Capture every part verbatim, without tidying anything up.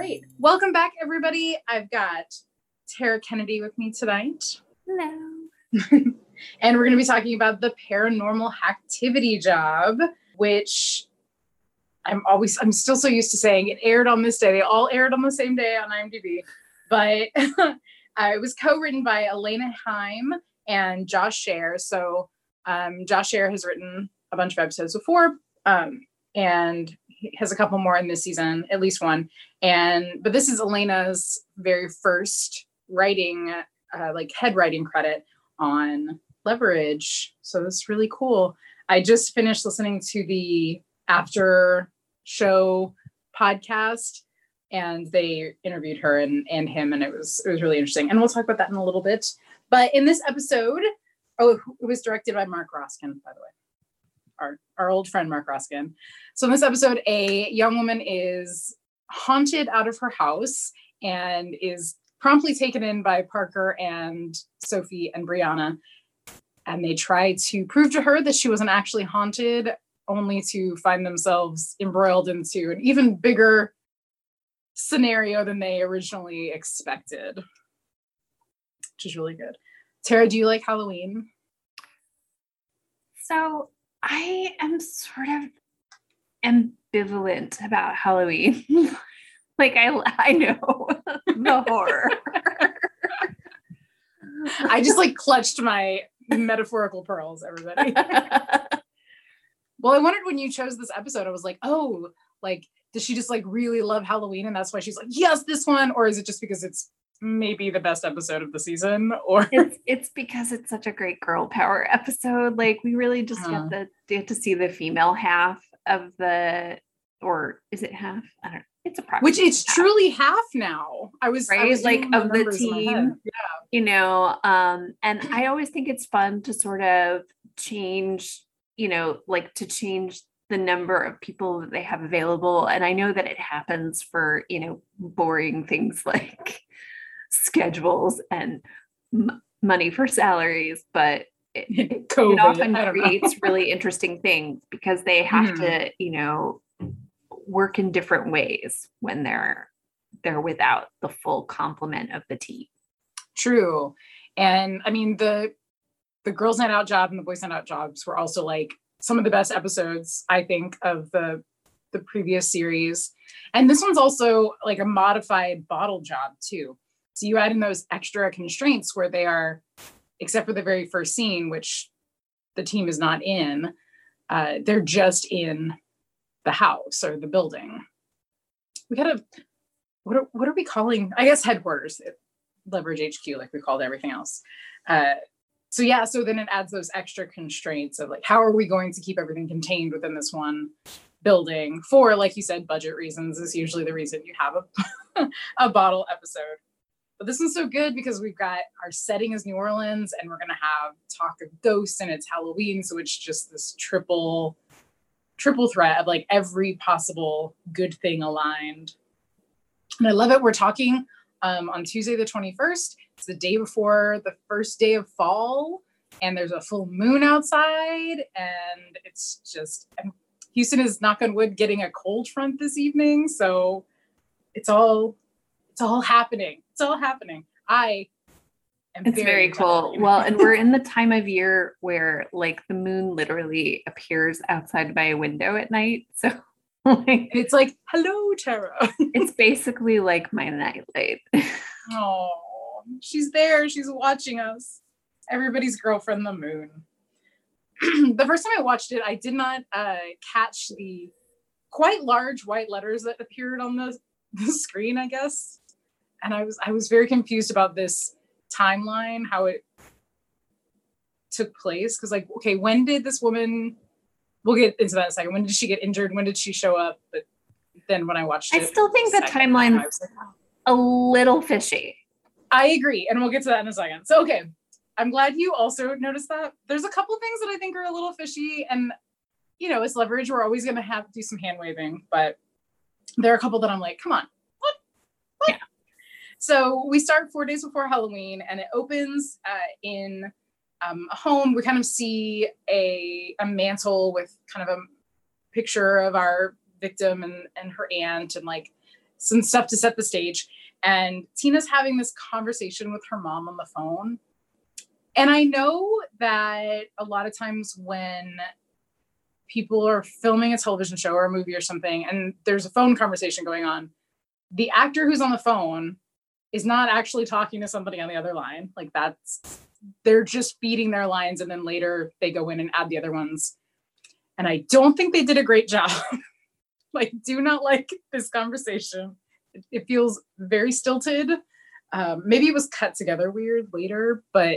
right. Welcome back, everybody. I've got Tara Kennedy with me tonight. Hello. And we're going to be talking about The Paranormal Activity Job, which I'm always, I'm still so used to saying it aired on this day. They all aired on the same day on IMDb. But uh, it was co-written by Elena Heim and Josh Scher. So um, Josh Scher has written a bunch of episodes before. Um, and he has a couple more in this season, at least one. And but this is Elena's very first writing, uh, like head writing credit on Leverage. So it's really cool. I just finished listening to the after show podcast, and they interviewed her and, and him, and it was it was really interesting. And we'll talk about that in a little bit. But in this episode, oh, it was directed by Mark Roskin, by the way. Our, our old friend Mark Roskin. So in this episode, a young woman is haunted out of her house and is promptly taken in by Parker and Sophie and Brianna. And they try to prove to her that she wasn't actually haunted, only to find themselves embroiled into an even bigger scenario than they originally expected, which is really good. Tara, do you like Halloween? So I am sort of ambivalent about Halloween. Like I, I know the horror. I just like clutched my metaphorical pearls, everybody. Well, I wondered when you chose this episode, I was like, oh, like, does she just like really love Halloween? And that's why she's like, yes, this one. Or is it just because it's maybe the best episode of the season? Or it's it's because it's such a great girl power episode. Like we really just uh-huh. get the get to see the female half of the, or is it half? I don't know. It's a which it's half. Truly half now. I was right, I was like of the team. Yeah, you know. Um, and I always think it's fun to sort of change, you know, like to change the number of people that they have available. And I know that it happens for, you know, boring things like schedules and m- money for salaries, but it, it, it often creates really interesting things because they have mm-hmm. to, you know, work in different ways when they're they're without the full complement of the team. True. And I mean the the girls' night out job and the boys' night out jobs were also like some of the best episodes, I think, of the the previous series. And this one's also like a modified bottle job too. So you add in those extra constraints where they are, except for the very first scene, which the team is not in, uh, they're just in the house or the building. We gotta, what are, what are we calling, I guess headquarters, Leverage H Q, like we called everything else. Uh, so yeah, so then it adds those extra constraints of like, how are we going to keep everything contained within this one building for, like you said, budget reasons is usually the reason you have a, a bottle episode. But this one's so good because we've got our setting is New Orleans and we're going to have talk of ghosts and it's Halloween. So it's just this triple, triple threat of like every possible good thing aligned. And I love it. We're talking um, on Tuesday, the twenty-first. It's the day before the first day of fall and there's a full moon outside and it's just, and Houston is, knock on wood, getting a cold front this evening. So it's all, it's all happening. It's all happening. I am It's very, very cool. Well, and we're in the time of year where like the moon literally appears outside my window at night. So like, it's like, hello, Tara. It's basically like my nightlight. Oh, she's there. She's watching us. Everybody's girlfriend, the moon. The first time I watched it, I did not uh, catch the quite large white letters that appeared on the, the screen, I guess. And I was I was very confused about this timeline, how it took place. Because like, okay, when did this woman, we'll get into that in a second. When did she get injured? When did she show up? But then when I watched it, I still think the timeline's like, oh. a little fishy. I agree. And we'll get to that in a second. So, okay. I'm glad you also noticed that. There's a couple things that I think are a little fishy. And, you know, it's Leverage. We're always going to have to do some hand waving. But there are a couple that I'm like, come on. What? What? Yeah. So we start four days before Halloween, and it opens uh, in um, a home. We kind of see a, a mantle with kind of a picture of our victim and, and her aunt, and like some stuff to set the stage. And Tina's having this conversation with her mom on the phone. And I know that a lot of times when people are filming a television show or a movie or something, and there's a phone conversation going on, the actor who's on the phone is not actually talking to somebody on the other line. Like that's, they're just feeding their lines and then later they go in and add the other ones. And I don't think they did a great job. Like, do not like this conversation. It, it feels very stilted. Um, maybe it was cut together weird later, but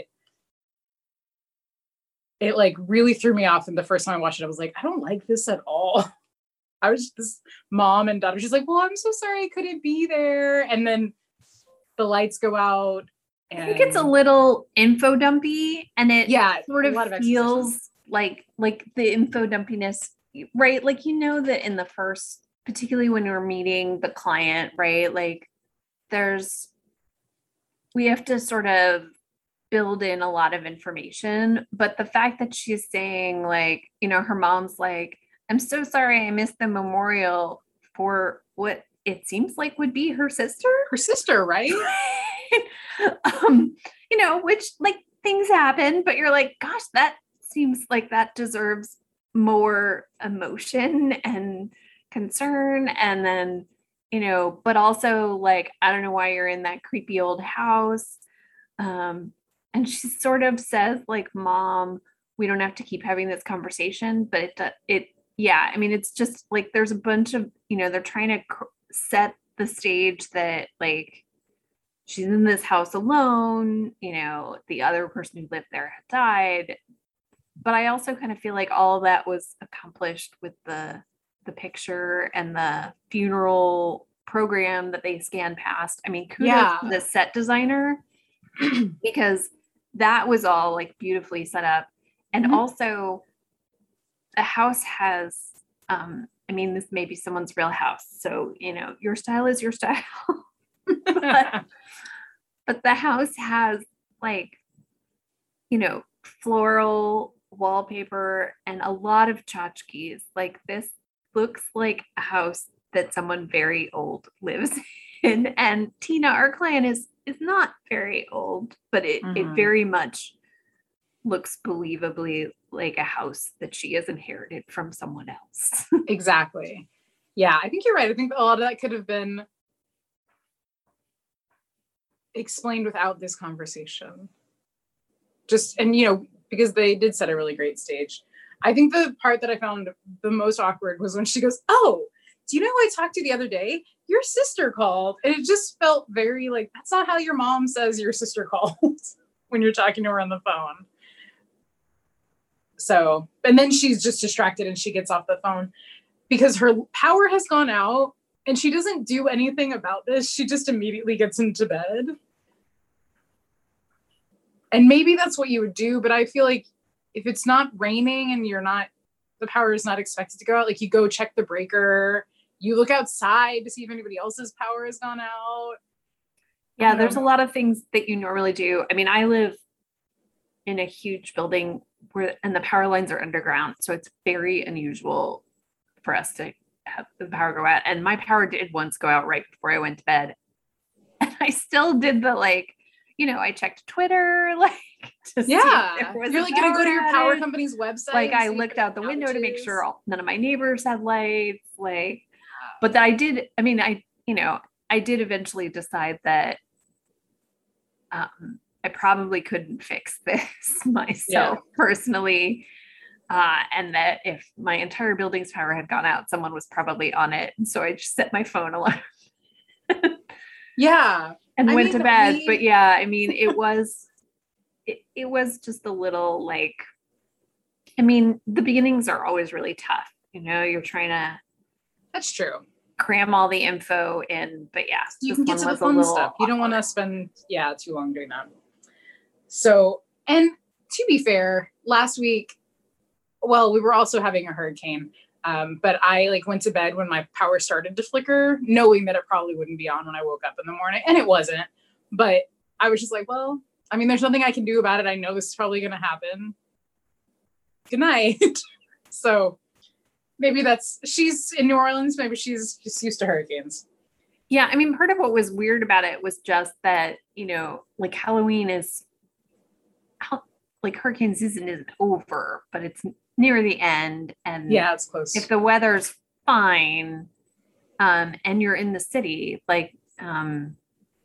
it like really threw me off. And the first time I watched it, I was like, I don't like this at all. I was just this mom and daughter. She's like, well, I'm so sorry I couldn't be there. And then the lights go out. And I think it's a little info dumpy, and it yeah, sort of, of feels like like the info dumpiness, right? Like, you know, that in the first, particularly when you're meeting the client, right? Like there's, we have to sort of build in a lot of information, but the fact that she's saying like, you know, her mom's like, I'm so sorry I missed the memorial for what it seems like would be her sister. Her sister, right? um, you know, which like things happen, but you're like, gosh, that seems like that deserves more emotion and concern. And then, you know, but also like, I don't know why you're in that creepy old house. Um, and she sort of says like, Mom, we don't have to keep having this conversation, but it, it, yeah, I mean, it's just like, there's a bunch of, you know, they're trying to cr- set the stage that like, she's in this house alone, you know, the other person who lived there had died. But I also kind of feel like all of that was accomplished with the, the picture and the funeral program that they scanned past. I mean, kudos yeah. to the set designer, because that was all like beautifully set up. And mm-hmm. also, the house has, um, I mean, this may be someone's real house. So, you know, your style is your style. but, but the house has like, you know, floral wallpaper and a lot of tchotchkes. Like this looks like a house that someone very old lives in. And Tina, our client, is is not very old, but it, mm-hmm. it very much looks believably like a house that she has inherited from someone else. Exactly. Yeah, I think you're right. I think a lot of that could have been explained without this conversation. Just, and you know, because they did set a really great stage. I think the part that I found the most awkward was when she goes, oh, do you know who I talked to the other day? Your sister called. And it just felt very like, that's not how your mom says your sister called when you're talking to her on the phone. So, and then she's just distracted and she gets off the phone because her power has gone out and she doesn't do anything about this. She just immediately gets into bed. And maybe that's what you would do, but I feel like if it's not raining and you're not, the power is not expected to go out, like you go check the breaker, you look outside to see if anybody else's power has gone out. Yeah, there's a lot of things that you normally do. I mean, I live in a huge building where, and the power lines are underground. So it's very unusual for us to have the power go out. And my power did once go out right before I went to bed. And I still did the like, you know, I checked Twitter, like, to yeah, see if there was you're like going to go to your power company's website. Like, I looked out the window to make sure all, none of my neighbors had lights. Like, but that I did. I mean, I, you know, I did eventually decide that um, I probably couldn't fix this myself yeah. personally, uh, and that if my entire building's power had gone out, someone was probably on it. And so I just set my phone alarm. yeah. And I went mean, to bed. we... But yeah, I mean, it was, it, it was just a little like, I mean, the beginnings are always really tough. You know, you're trying to. That's true. Cram all the info in, but yeah. You can get to the fun stuff. You don't want to spend, yeah, too long doing that. So, and to be fair, last week, well, we were also having a hurricane. Um, but I like went to bed when my power started to flicker, knowing that it probably wouldn't be on when I woke up in the morning, and it wasn't. But I was just like, well, I mean, there's nothing I can do about it. I know this is probably going to happen. Good night. So maybe that's, she's in New Orleans. Maybe she's just used to hurricanes. Yeah, I mean, part of what was weird about it was just that, you know, like Halloween is like hurricane season isn't over, but it's near the end. And yeah, it's close. If the weather's fine, um, and you're in the city, like, um,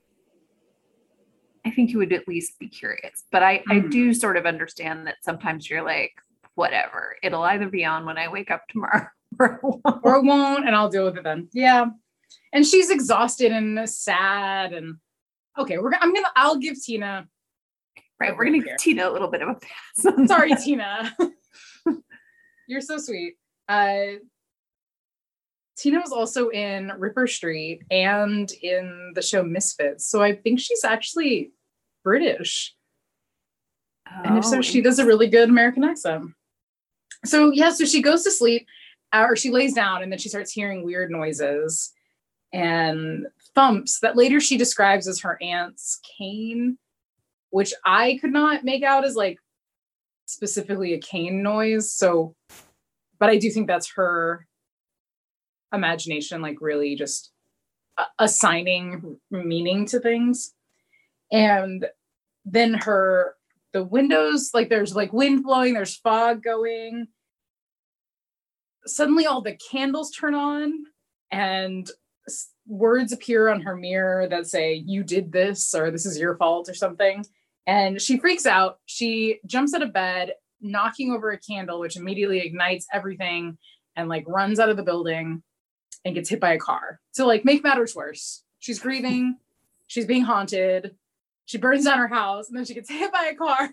I think you would at least be curious. But I, mm. I do sort of understand that sometimes you're like, whatever, it'll either be on when I wake up tomorrow or it won't, or it won't and I'll deal with it then. Yeah. And she's exhausted and sad. And okay, we're I'm gonna I'll give Tina. Right, we're gonna give Tina a little bit of a pass. Sorry, Tina. You're so sweet. Uh, Tina was also in Ripper Street and in the show Misfits. So I think she's actually British. Oh, and if so, she does a really good American accent. So yeah, so she goes to sleep, or she lays down, and then she starts hearing weird noises and thumps that later she describes as her aunt's cane, which I could not make out as like specifically a cane noise. So, but I do think that's her imagination, like really just assigning meaning to things. And then her, the windows, like there's like wind blowing, there's fog going. Suddenly all the candles turn on and words appear on her mirror that say, you did this, or this is your fault or something. And she freaks out. She jumps out of bed, knocking over a candle, which immediately ignites everything, and like runs out of the building and gets hit by a car. So like make matters worse, she's grieving, she's being haunted, she burns down her house, and then she gets hit by a car.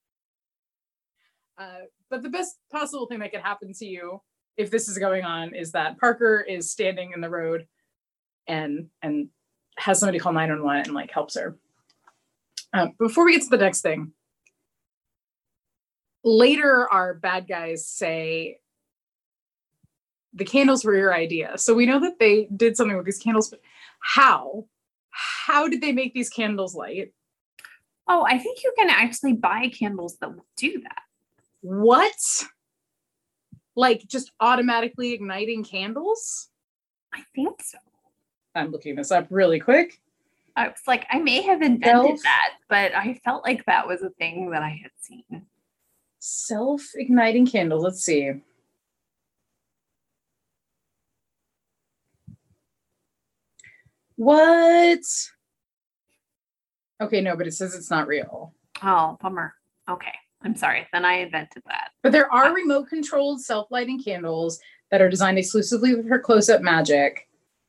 Uh, but the best possible thing that could happen to you if this is going on is that Parker is standing in the road and and has somebody call nine one one and like helps her. Uh, before we get to the next thing, later our bad guys say the candles were your idea. So we know that they did something with these candles, but how? How did they make these candles light? Oh, I think you can actually buy candles that will do that. What? Like just automatically igniting candles? I think so. I'm looking this up really quick. I was like, I may have invented Self, that, but I felt like that was a thing that I had seen. Self-igniting candles. Let's see. What? Okay, no, but it says it's not real. Oh, bummer. Okay, I'm sorry. Then I invented that. But there are remote-controlled self-lighting candles that are designed exclusively for close-up magic.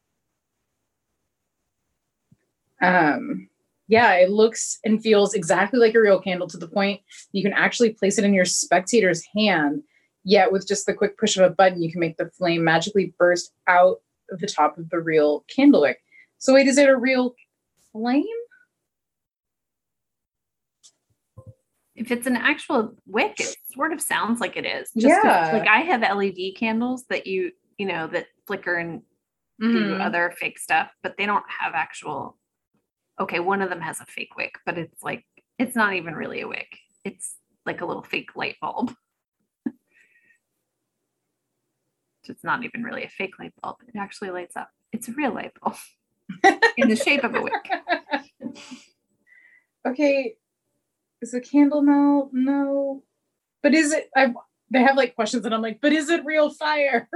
Um, yeah, it looks and feels exactly like a real candle to the point you can actually place it in your spectator's hand. Yet with just the quick push of a button, you can make the flame magically burst out of the top of the real candle wick. So wait, is it a real flame? If it's an actual wick, it sort of sounds like it is. Just yeah. Like I have L E D candles that you, you know, that flicker and mm-hmm. do other fake stuff, but they don't have actual. Okay, one of them has a fake wick, but it's like, it's not even really a wick. It's like a little fake light bulb. It's not even really a fake light bulb. It actually lights up. It's a real light bulb in the shape of a wick. Okay, is the candle melt? No. But is it, I, they have like questions and I'm like, but is it real fire?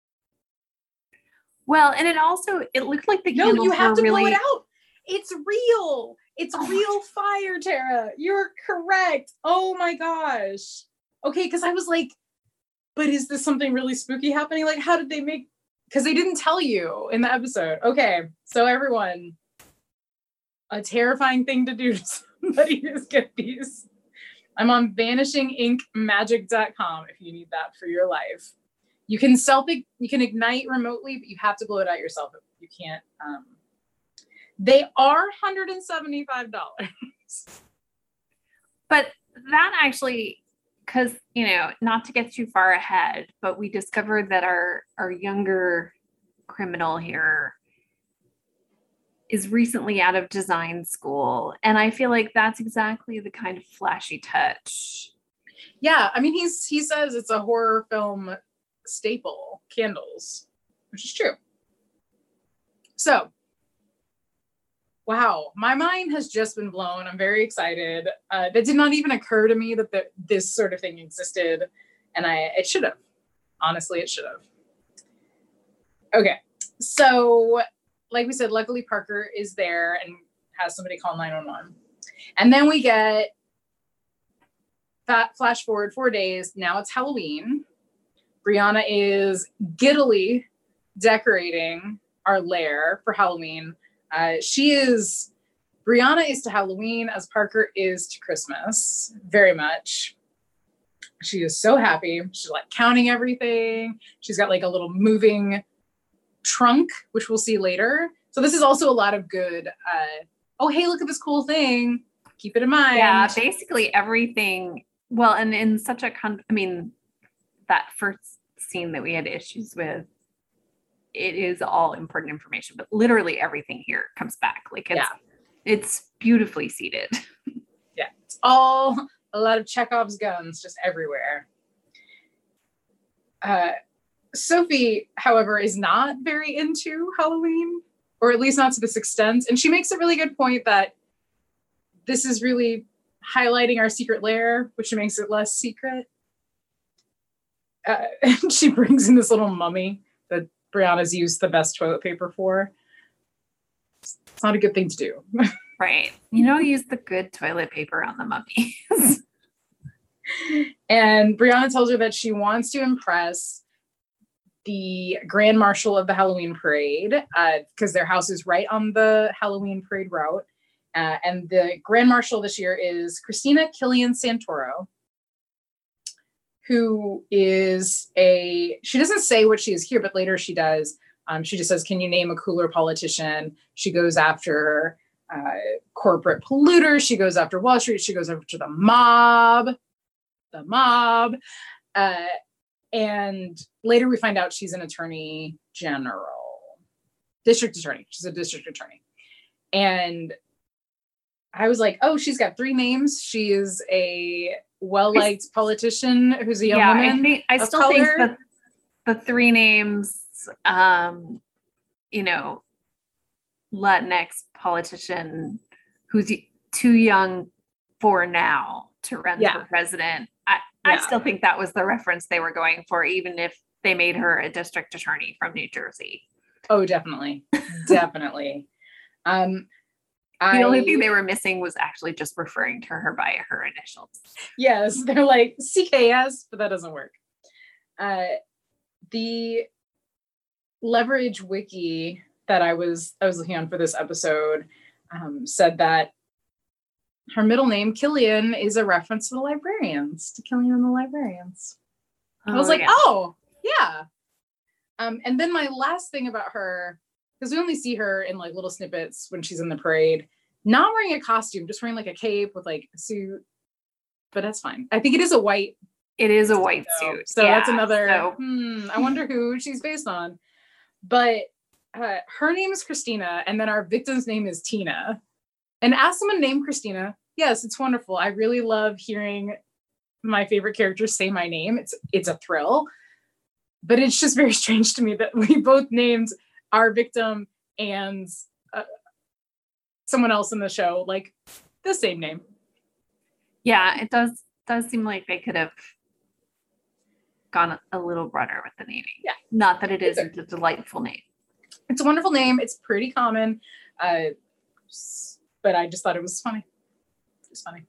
Well, and it also, it looked like the candles No, you have to really... blow it out. It's real. It's oh real fire, Tara. You're correct. Oh my gosh. Okay, because I was like, but is this something really spooky happening? Like, how did they make, because they didn't tell you in the episode. Okay, so everyone, a terrifying thing to do to somebody is get these. I'm on vanishing ink magic dot com if you need that for your life. You can self, you can ignite remotely, but you have to blow it out yourself. You can't, um, they are one hundred seventy-five dollars. But that actually, because, you know, not to get too far ahead, but we discovered that our, our younger criminal here is recently out of design school. And I feel like that's exactly the kind of flashy touch. Yeah, I mean, he's he says it's a horror film staple, candles, which is true. So wow, my mind has just been blown. I'm very excited. Uh, that did not even occur to me that the, this sort of thing existed. And I, it should have. Honestly, it should have. Okay. So, like we said, luckily Parker is there and has somebody call nine one one. And then we get that flash forward four days. Now it's Halloween. Brianna is giddily decorating our lair for Halloween. Uh, she is, Brianna is to Halloween as Parker is to Christmas, very much. She is so happy. She's like counting everything. She's got like a little moving trunk, which we'll see later. So this is also a lot of good, uh, oh, hey, look at this cool thing. Keep it in mind. Yeah, basically everything. Well, and in such a, con- I mean, that first scene that we had issues with, it is all important information, but literally everything here comes back. Like it's, yeah. It's beautifully seated. Yeah, it's all a lot of Chekhov's guns just everywhere. Uh, Sophie, however, is not very into Halloween, or at least not to this extent. And she makes a really good point that this is really highlighting our secret lair, which makes it less secret. Uh, and she brings in this little mummy that Brianna's used the best toilet paper for. It's not a good thing to do. Right. You know, use the good toilet paper on the mummies. And Brianna tells her that she wants to impress the Grand Marshal of the Halloween Parade, because uh, their house is right on the Halloween Parade route. Uh, and the Grand Marshal this year is Christina Killian Santoro, who is a, she doesn't say what she is here, but later she does. Um, she just says, can you name a cooler politician? She goes after uh, corporate polluters. She goes after Wall Street. She goes after the mob, the mob. Uh, and later we find out she's an attorney general, district attorney. She's a district attorney. And I was like, oh, she's got three names. She is a well-liked politician who's a young yeah, woman. I, think, I still color. think that the three names, um, you know, Latinx politician who's too young for now to run yeah. for president. I, yeah. I still think that was the reference they were going for, even if they made her a district attorney from New Jersey. Oh, definitely. Definitely. Um, the I, only thing they were missing was actually just referring to her by her initials. Yes, they're like C K S, but that doesn't work. Uh, the Leverage wiki that I was I was looking on for this episode um, said that her middle name, Killian, is a reference to the librarians, to Killian and the librarians. Oh, I was like, yeah. oh, yeah. Um, and then my last thing about her, because we only see her in like little snippets when she's in the parade, not wearing a costume, just wearing like a cape with like a suit. But that's fine. I think it is a white. It is a white so, suit. So yeah, that's another, so. hmm, I wonder who she's based on. But uh, her name is Christina, and then our victim's name is Tina. And as someone named Christina, yes, it's wonderful. I really love hearing my favorite characters say my name. It's it's a thrill. But it's just very strange to me that we both named our victim and uh, someone else in the show like the same name. Yeah, it does does seem like they could have gone a little broader with the naming. Yeah. Not that it isn't a delightful name. It's a wonderful name. It's pretty common. Uh, but I just thought it was funny. It's funny.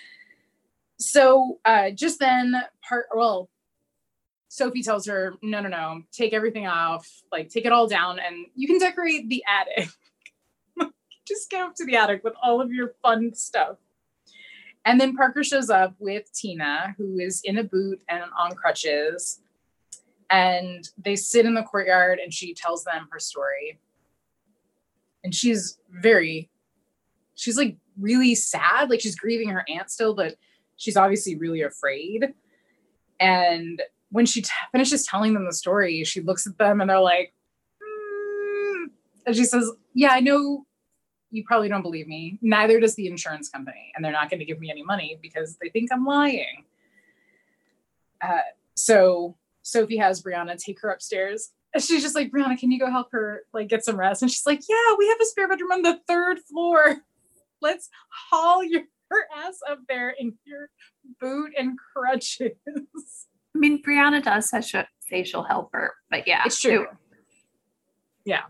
So uh, just then, part well, Sophie tells her, no, no, no, take everything off, like take it all down and you can decorate the attic. Just go up to the attic with all of your fun stuff. And then Parker shows up with Tina, who is in a boot and on crutches. And they sit in the courtyard and she tells them her story. And she's very, she's like really sad. Like she's grieving her aunt still, but she's obviously really afraid. And when she t- finishes telling them the story, she looks at them and they're like, mm. And she says, yeah, I know you probably don't believe me. Neither does the insurance company. And they're not going to give me any money because they think I'm lying. Uh, so Sophie has Brianna take her upstairs And she's just like, Brianna, can you go help her like get some rest? And she's like, yeah, we have a spare bedroom on the third floor. Let's haul your ass up there in your boot and crutches. I mean, Brianna does say she'll help her, but yeah. It's true. It, yeah.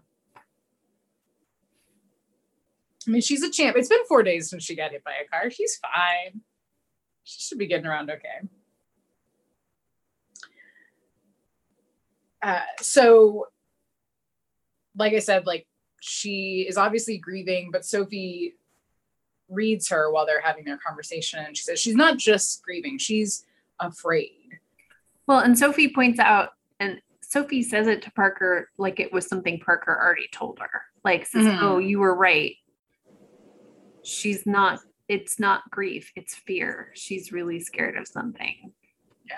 I mean, she's a champ. It's been four days since she got hit by a car. She's fine. She should be getting around okay. Uh, so, like I said, like she is obviously grieving, but Sophie reads her while they're having their conversation. And she says she's not just grieving, she's afraid. Well, and Sophie points out, and Sophie says it to Parker like it was something Parker already told her. Like, says, mm-hmm. oh, you were right. She's not, it's not grief, it's fear. She's really scared of something. Yeah.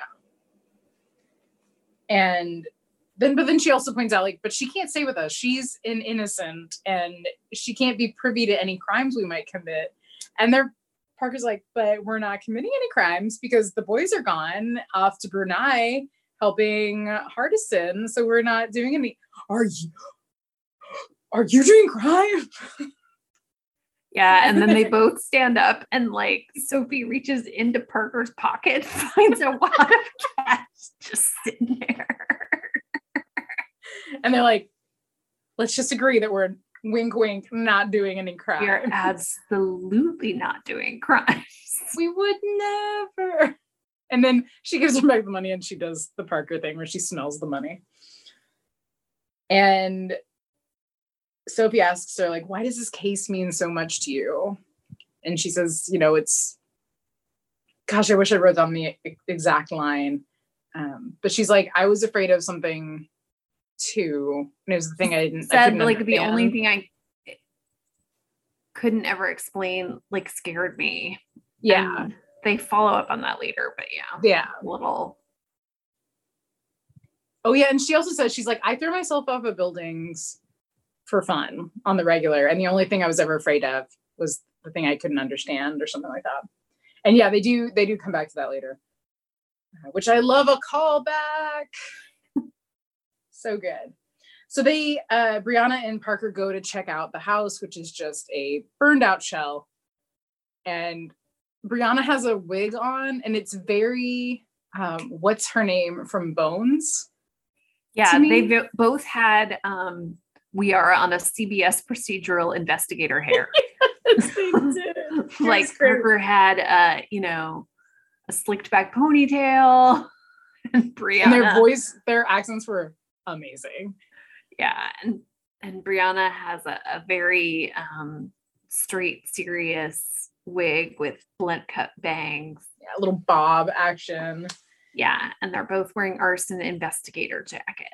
And then, but then she also points out, like, but she can't stay with us. She's an innocent and she can't be privy to any crimes we might commit. And they're, Parker's like, but we're not committing any crimes because the boys are gone off to Brunei helping Hardison. So we're not doing any, are you, are you doing crime? Yeah, and then they both stand up and like Sophie reaches into Parker's pocket, finds a wad of cash just sitting there. And they're like, let's just agree that we're wink wink not doing any crime. We're absolutely not doing crimes. We would never. And then she gives her back the money and she does the Parker thing where she smells the money. And Sophie asks her, like, why does this case mean so much to you? And she says, you know, it's, gosh, I wish I wrote down the exact line. Um, but she's like, I was afraid of something too. And it was the thing I didn't, said, I couldn't like, understand. The only thing I couldn't ever explain, like, scared me. Yeah. And they follow up on that later, but yeah. Yeah. A little. Oh, yeah. And she also says, she's like, I threw myself off of buildings for fun on the regular. And the only thing I was ever afraid of was the thing I couldn't understand or something like that. And yeah, they do, they do come back to that later, which I love a callback. So good. So they, uh, Brianna and Parker go to check out the house, which is just a burned out shell. And Brianna has a wig on and it's very, um, what's her name from Bones? Yeah, they v- both had, um, we are on a C B S procedural investigator hair. Yes, they did. Like Parker had, uh, you know, a slicked back ponytail, and Brianna. And their voice, their accents were amazing. Yeah, and and Brianna has a, a very um, straight, serious wig with blunt cut bangs. Yeah, a little bob action. Yeah, and they're both wearing arson investigator jackets.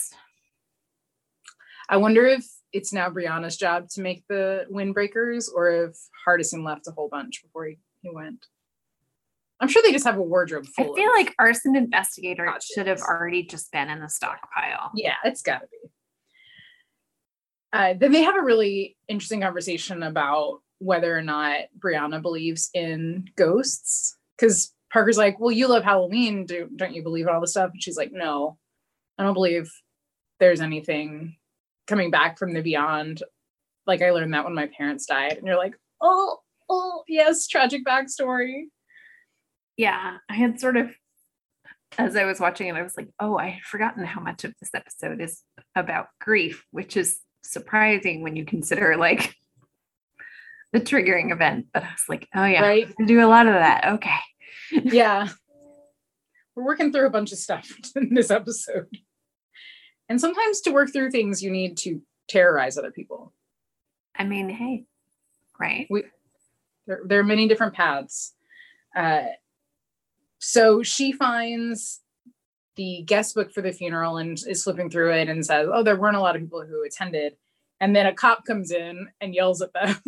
I wonder if it's now Brianna's job to make the windbreakers or if Hardison left a whole bunch before he, he went. I'm sure they just have a wardrobe full. I feel of like arson investigator gotchas. Should have already just been in the stockpile. Yeah, it's got to be. Uh, then they have a really interesting conversation about whether or not Brianna believes in ghosts. Because Parker's like, well, you love Halloween. Do, don't you believe in all this stuff? And she's like, no, I don't believe there's anything coming back from the beyond. Like, I learned that when my parents died. And you're like, oh, oh, yes, tragic backstory. Yeah, I had sort of, as I was watching it, I was like, oh, I had forgotten how much of this episode is about grief, which is surprising when you consider, like, the triggering event. But I was like, oh, yeah, right? I do a lot of that. Okay. Yeah. We're working through a bunch of stuff in this episode. And sometimes to work through things, you need to terrorize other people. I mean, hey, right? We, there, there are many different paths. Uh, so she finds the guest book for the funeral and is flipping through it and says, oh, there weren't a lot of people who attended. And then a cop comes in and yells at them.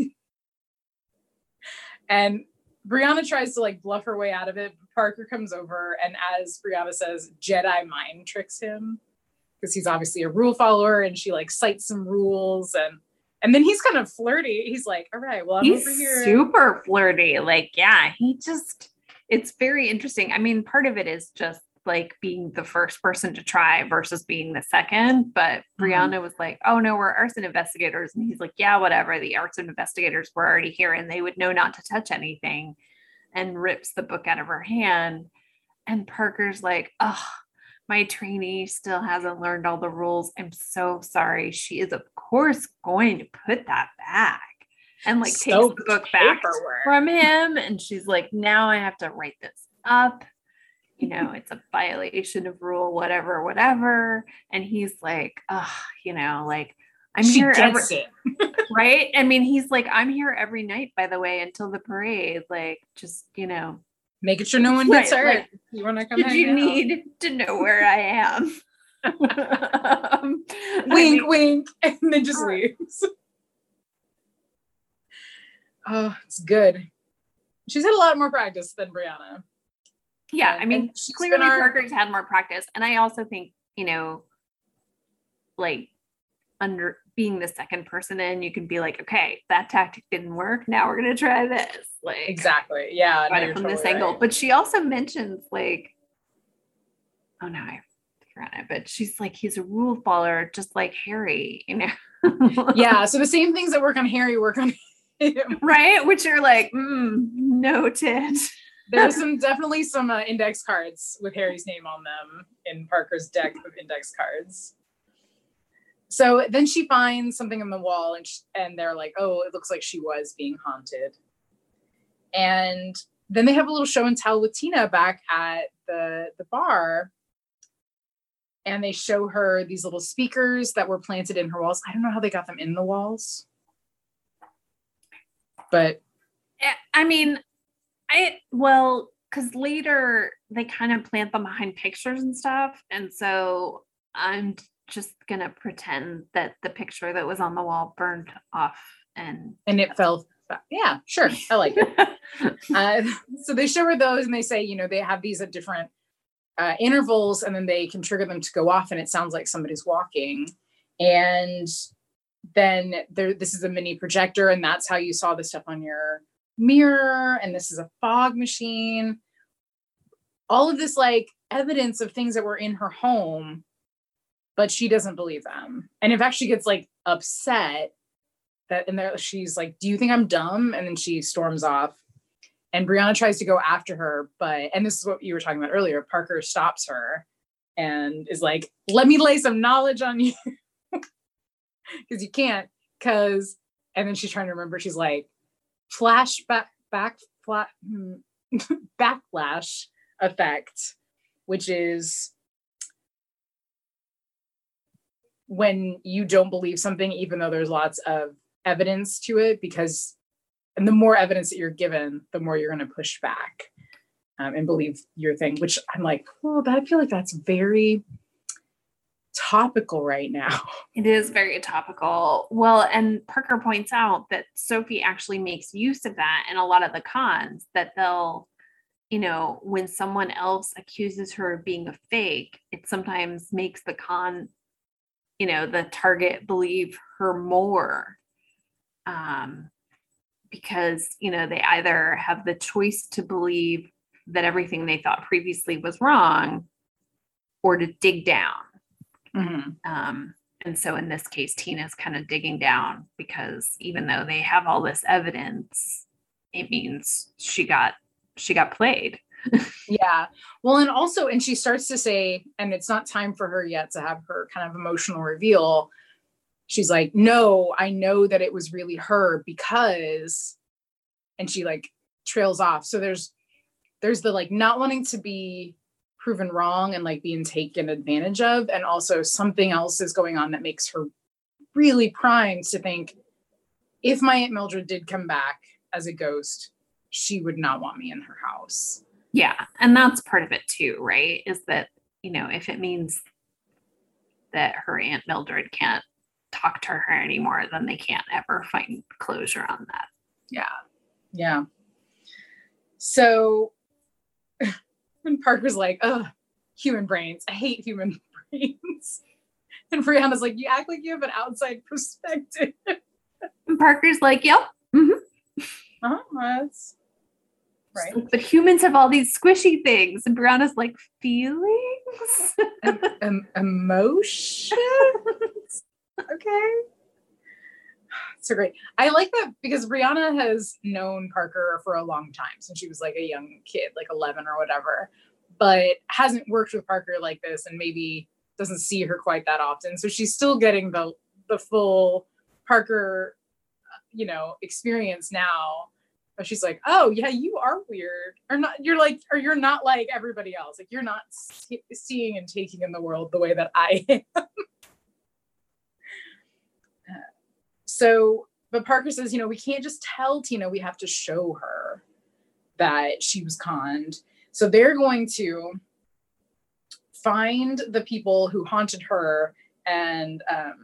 And Brianna tries to like bluff her way out of it. Parker comes over and, as Brianna says, Jedi mind tricks him. Because he's obviously a rule follower, and she like cites some rules, and and then he's kind of flirty. He's like, all right, well, I'm he's over here. Super flirty. Like, yeah, he just, it's very interesting. I mean, part of it is just like being the first person to try versus being the second. But Brianna mm-hmm. was like, oh no, we're arson investigators. And he's like, yeah, whatever. The arson investigators were already here and they would know not to touch anything, and rips the book out of her hand. And Parker's like, oh, my trainee still hasn't learned all the rules. I'm so sorry. She is, of course, going to put that back. And like so takes the book back from him. And she's like, now I have to write this up. You know, it's a violation of rule, whatever, whatever. And he's like, oh, you know, like, I'm she here every it. right. I mean, he's like, I'm here every night, by the way, until the parade. Like, just, you know, making sure no one gets right, hurt. Like, you want to come Did you out? need to know where I am? um, wink, I mean, wink, and then just leaves. Oh, it's good. She's had a lot more practice than Brianna. Yeah, and, I mean, clearly our... Parker's had more practice. And I also think, you know, like under being the second person in, you can be like, okay, that tactic didn't work. Now we're going to try this. Like, exactly. Yeah. Try it from totally this right. angle. But she also mentions like, oh no, I forgot it, but she's like, he's a rule follower, just like Harry, you know? Yeah. So the same things that work on Harry work on him. Right? Which are like, mm, noted. There's some definitely some uh, index cards with Harry's name on them in Parker's deck of index cards. So then she finds something on the wall and sh- and they're like, oh, it looks like she was being haunted. And then they have a little show and tell with Tina back at the, the bar. And they show her these little speakers that were planted in her walls. I don't know how they got them in the walls. But I mean, I, well, because later they kind of plant them behind pictures and stuff. And so I'm just going to pretend that the picture that was on the wall burned off and. And it fell. Yeah, sure. I like it. uh, so they show her those and they say, you know, they have these at different uh, intervals and then they can trigger them to go off and it sounds like somebody's walking. And then there, this is a mini projector and that's how you saw the stuff on your mirror. And this is a fog machine. All of this like evidence of things that were in her home, but she doesn't believe them. And in fact, she gets like upset that in there, she's like, do you think I'm dumb? And then she storms off and Brianna tries to go after her. But, and this is what you were talking about earlier, Parker stops her and is like, let me lay some knowledge on you. Because you can't, because, and then she's trying to remember, she's like, flashback, back, flat, hmm, backlash effect, which is when you don't believe something, even though there's lots of evidence to it, because, and the more evidence that you're given, the more you're going to push back um, and believe your thing, which I'm like, oh, that, I feel like that's very topical right now. It is very topical. Well, and Parker points out that Sophie actually makes use of that in a lot of the cons, that they'll, you know, when someone else accuses her of being a fake, it sometimes makes the con, you know, the target believe her more. Um, because, you know, they either have the choice to believe that everything they thought previously was wrong or to dig down. Mm-hmm. Um, and so in this case, Tina's kind of digging down because even though they have all this evidence, it means she got she got played. Yeah. Well, and also, and she starts to say, and it's not time for her yet to have her kind of emotional reveal. She's like, no, I know that it was really her because, and she like trails off. So there's there's the like not wanting to be proven wrong and like being taken advantage of. And also something else is going on that makes her really primed to think, if my Aunt Mildred did come back as a ghost, she would not want me in her house. Yeah. And that's part of it too, right? Is that, you know, if it means that her Aunt Mildred can't talk to her anymore, then they can't ever find closure on that. Yeah. Yeah. So and Parker's like, oh, human brains. I hate human brains. And Brianna's like, you act like you have an outside perspective. And Parker's like, yep. Mm-hmm. Uh-huh, that's Right. Like, but humans have all these squishy things. And Brianna's like, feelings? um, um, emotions? Okay. So great. I like that because Brianna has known Parker for a long time, since she was like a young kid, like eleven or whatever, but hasn't worked with Parker like this and maybe doesn't see her quite that often. So she's still getting the the full Parker, you know, experience now. But she's like, oh yeah, you are weird. Or not, you're like, or you're not like everybody else. Like you're not see- seeing and taking in the world the way that I am. So, but Parker says, you know, we can't just tell Tina, we have to show her that she was conned. So they're going to find the people who haunted her and um,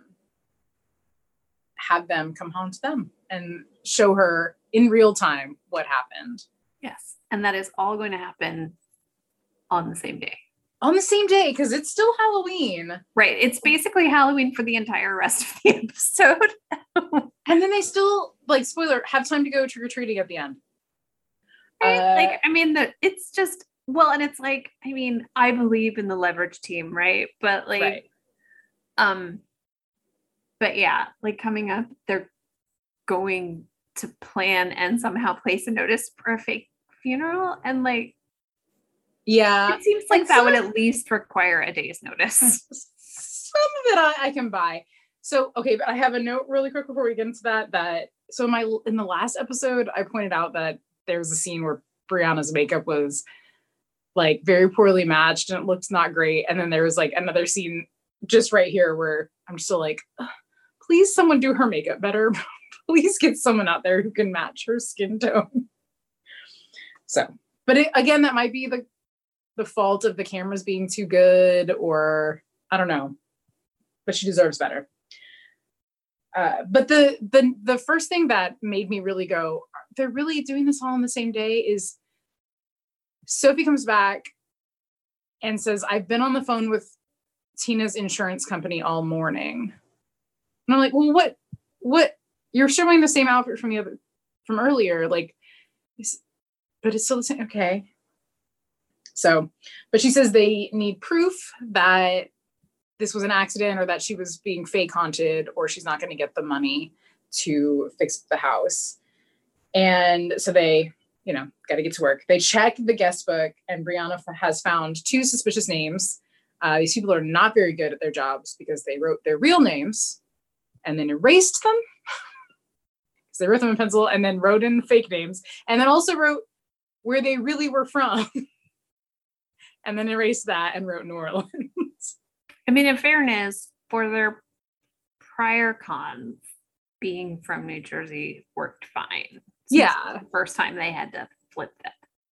have them come haunt them and show her in real time what happened. Yes. And that is all going to happen on the same day. On the same day, because it's still Halloween. Right. It's basically Halloween for the entire rest of the episode. And then they still, like, spoiler, have time to go trick-or-treating at the end. Right? Uh, like, I mean, the, it's just, well, and it's like, I mean, I believe in the leverage team, right? But like, right. um, but yeah, like coming up, they're going to plan and somehow place a notice for a fake funeral. And like, yeah, it seems like and that some, would at least require a day's notice. Some of it I, I can buy. So, okay, but I have a note really quick before we get into that, that, so my, in the last episode, I pointed out that there was a scene where Brianna's makeup was like very poorly matched and it looked not great. And then there was like another scene just right here where I'm still like, please someone do her makeup better. Please get someone out there who can match her skin tone. So, but it, again, that might be the the fault of the cameras being too good, or I don't know, but she deserves better. Uh, but the the the first thing that made me really go, they're really doing this all on the same day, is Sophie comes back and says, I've been on the phone with Tina's insurance company all morning. And I'm like, well, what, what, you're showing the same outfit from the other, from earlier, like, but it's still the same. Okay. So, but she says they need proof that this was an accident or that she was being fake haunted, or she's not going to get the money to fix the house. And so they, you know, got to get to work. They check the guest book, and Brianna has found two suspicious names. Uh, these people are not very good at their jobs because they wrote their real names and then erased them. So they wrote them in pencil and then wrote in fake names, and then also wrote where they really were from. And then erased that and wrote New Orleans. I mean, in fairness, for their prior cons, being from New Jersey worked fine. Yeah. The first time they had to flip that.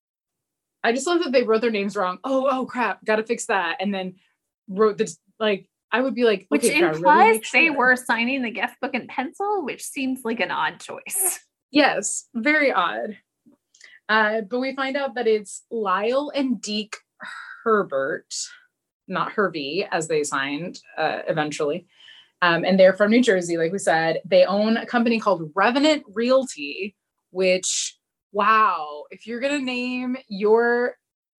I just love that they wrote their names wrong. Oh, oh crap, gotta fix that. And then wrote this, like, I would be like, which okay, implies really sure. They were signing the guest book in pencil, which seems like an odd choice. Yes, very odd. Uh, but we find out that it's Lyle and Deke Herbert, not Hervey, as they signed uh, eventually. Um, and they're from New Jersey, like we said. They own a company called Revenant Realty, which, wow, if you're going to name your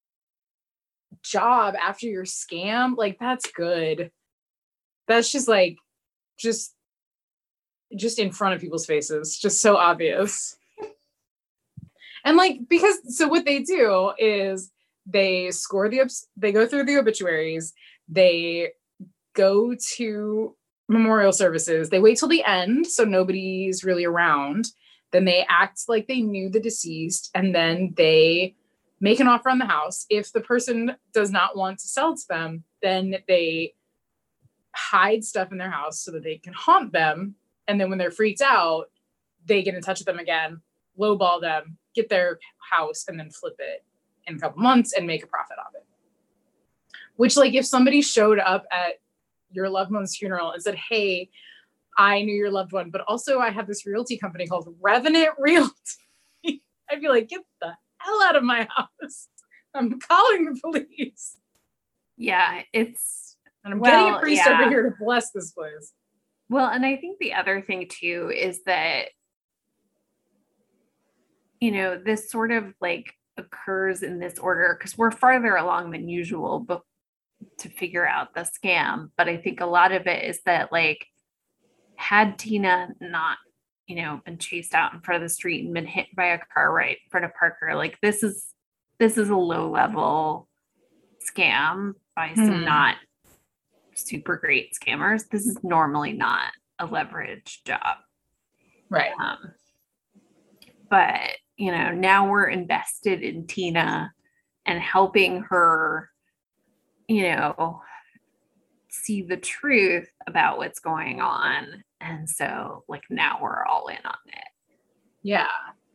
job after your scam, like, that's good. That's just like, just, just in front of people's faces, just so obvious. And like, because, so what they do is they score the, they go through the obituaries, they go to memorial services, they wait till the end so nobody's really around, then they act like they knew the deceased, and then they make an offer on the house. If the person does not want to sell to them, then they hide stuff in their house so that they can haunt them, and then when they're freaked out, they get in touch with them again, lowball them, get their house, and then flip it in a couple months and make a profit off it. Which, like, if somebody showed up at your loved one's funeral and said, hey, I knew your loved one, but also I have this realty company called Revenant Realty, I'd be like, get the hell out of my house. I'm calling the police. Yeah, it's... And I'm well, getting a priest yeah. over here to bless this place. Well, and I think the other thing, too, is that, you know, this sort of, like, occurs in this order because we're farther along than usual but to figure out the scam. But I think a lot of it is that, like, had Tina not, you know, been chased out in front of the street and been hit by a car right in front of Parker, like this is this is a low level scam by some Hmm. not super great scammers. This is normally not a leverage job. Right. Um, but, you know, now we're invested in Tina and helping her, you know, see the truth about what's going on. And so, like, now we're all in on it. Yeah.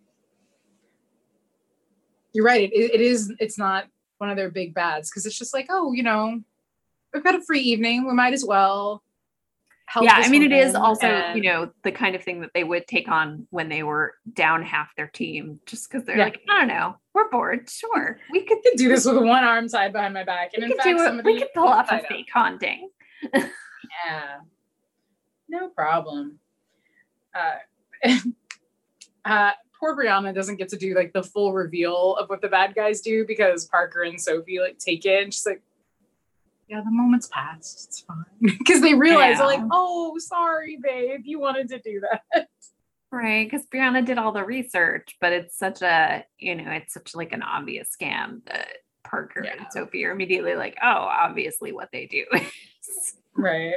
You're right. It, it is, it's not one of their big bads because it's just like, oh, you know, we've got a free evening. We might as well help. Yeah, this I mean, it is woman. also, And you know, the kind of thing that they would take on when they were down half their team, just because they're Yeah. like, I don't know, we're bored. Sure, we could I could do this with one arm tied behind my back. And we in could fact, do it. somebody We could pull off a tied up. fake haunting. Yeah, no problem. Uh, uh, poor Brianna doesn't get to do like the full reveal of what the bad guys do because Parker and Sophie like take it and she's like, yeah, the moment's passed. It's fine. Because they realize they're like, oh, sorry, babe, you wanted to do that. Right, because Brianna did all the research, but it's such a, you know, it's such like an obvious scam that Parker Yeah. and Sophie are immediately like, oh, obviously what they do is. Right.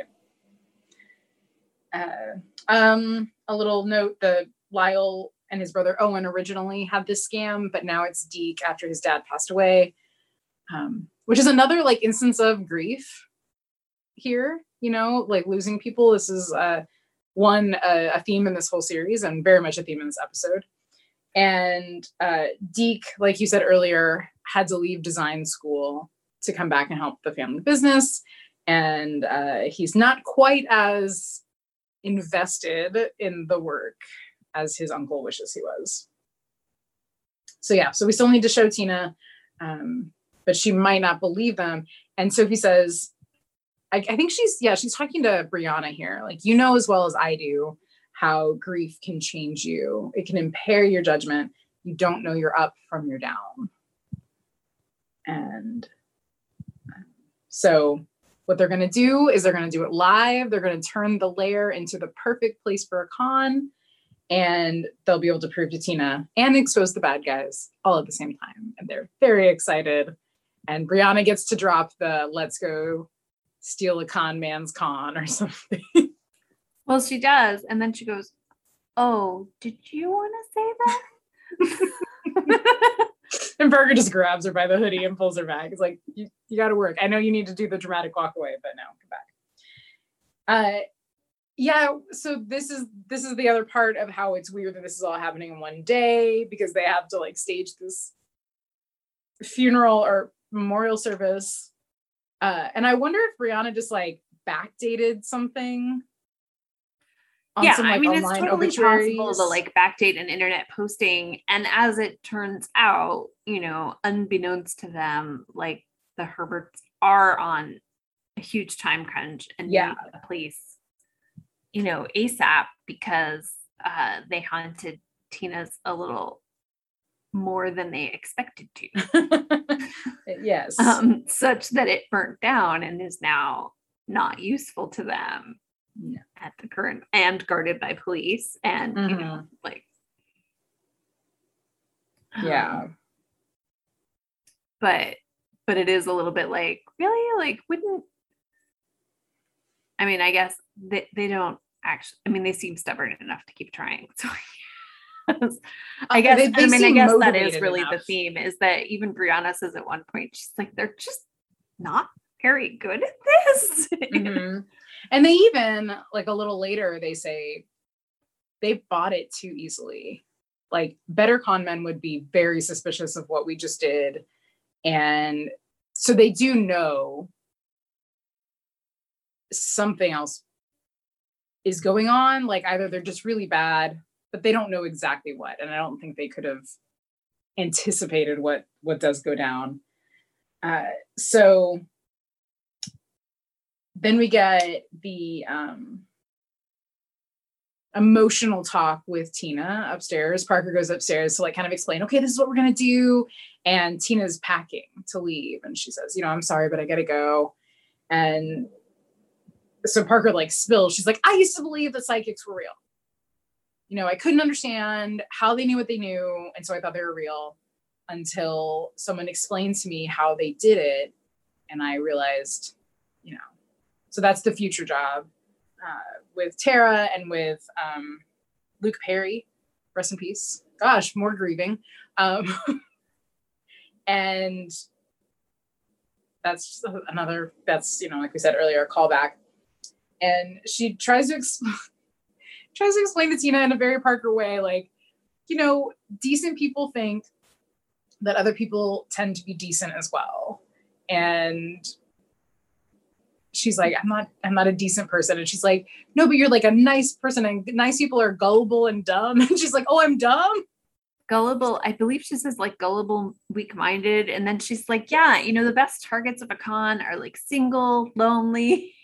Uh, um, a little note, the Lyle and his brother Owen originally had this scam, but now it's Deke after his dad passed away. Um, which is another like instance of grief here, you know, like losing people. This is uh, one, uh, a theme in this whole series and very much a theme in this episode. And uh, Deke, like you said earlier, had to leave design school to come back and help the family business. And uh, he's not quite as invested in the work as his uncle wishes he was. So yeah, so we still need to show Tina, um, but she might not believe them. And Sophie says, I, I think she's, yeah, she's talking to Brianna here. Like, you know, as well as I do, how grief can change you. It can impair your judgment. You don't know you're up from your down. And so what they're going to do is they're going to do it live. They're going to turn the lair into the perfect place for a con. And they'll be able to prove to Tina and expose the bad guys all at the same time. And they're very excited. And Brianna gets to drop the let's go steal a con man's con or something. Well, she does. And then she goes, oh, did you want to say that? And Berger just grabs her by the hoodie and pulls her back. It's like, you, you got to work. I know you need to do the dramatic walk away, but no, come back. Uh, yeah. So this is, this is the other part of how it's weird that this is all happening in one day because they have to like stage this funeral or memorial service. Uh, and I wonder if Brianna just like backdated something. On yeah, some, like, I mean, it's online totally obituaries. possible to like backdate an internet posting. And as it turns out, you know, unbeknownst to them, like the Herberts are on a huge time crunch and Yeah. need a place, you know, ASAP because uh, they haunted Tina's a little more than they expected to. Yes. Um, such that it burnt down and is now not useful to them. Yeah. At the current and guarded by police and Mm-hmm. you know like yeah um, but but it is a little bit like really like wouldn't I mean I guess they, they don't actually I mean they seem stubborn enough to keep trying so I guess they, they I mean I guess that is motivated really enough. The theme is that even Brianna says at one point she's like they're just not very good at this. Mm-hmm. And they even, like a little later, they say they bought it too easily. Like better con men would be very suspicious of what we just did. And so they do know something else is going on. Like either they're just really bad, but they don't know exactly what. And I don't think they could have anticipated what, what does go down. Uh, so then we get the, um, emotional talk with Tina upstairs. Parker goes upstairs to like kind of explain, okay, this is what we're going to do. And Tina's packing to leave. And she says, you know, I'm sorry, but I got to go. And so Parker like spills. She's like, I used to believe that psychics were real. You know, I couldn't understand how they knew what they knew. And so I thought they were real until someone explained to me how they did it. And I realized, you know, so that's the future job uh, with Tara and with um, Luke Perry, rest in peace. Gosh, more grieving. Um, and that's another, that's, you know, like we said earlier, a callback. And she tries to explain, tries to explain to Tina in a very Parker way, like, you know, decent people think that other people tend to be decent as well. And she's like, I'm not, I'm not a decent person. And she's like, no, but you're like a nice person, and nice people are gullible and dumb. And she's like, oh, I'm dumb? Gullible. I believe she says like gullible, weak-minded. And then she's like, yeah, you know, the best targets of a con are like single, lonely,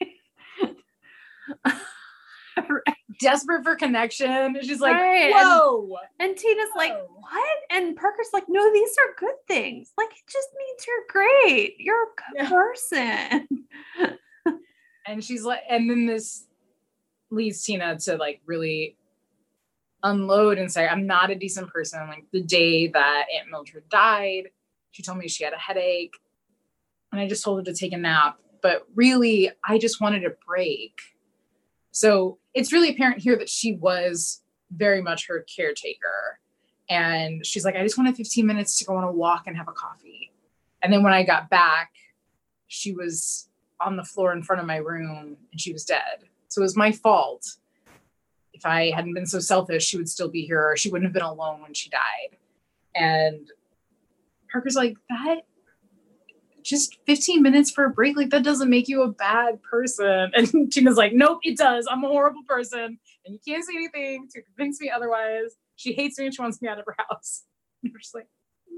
desperate for connection. She's like, right. whoa. And, and Tina's whoa. like, what? And Parker's like, no, these are good things. Like, it just means you're great. You're a good yeah. person. And she's like, and then this leads Tina to like really unload and say, I'm not a decent person. Like the day that Aunt Mildred died, she told me she had a headache and I just told her to take a nap. But really, I just wanted a break. So it's really apparent here that she was very much her caretaker. And she's like, I just wanted fifteen minutes to go on a walk and have a coffee. And then when I got back, she was on the floor in front of my room and she was dead. So it was my fault. If I hadn't been so selfish, she would still be here, or she wouldn't have been alone when she died. And Parker's like, that just fifteen minutes for a break, like that doesn't make you a bad person. And Tina's like, nope, it does. I'm a horrible person and you can't say anything to convince me otherwise. She hates me and she wants me out of her house. And we're just like,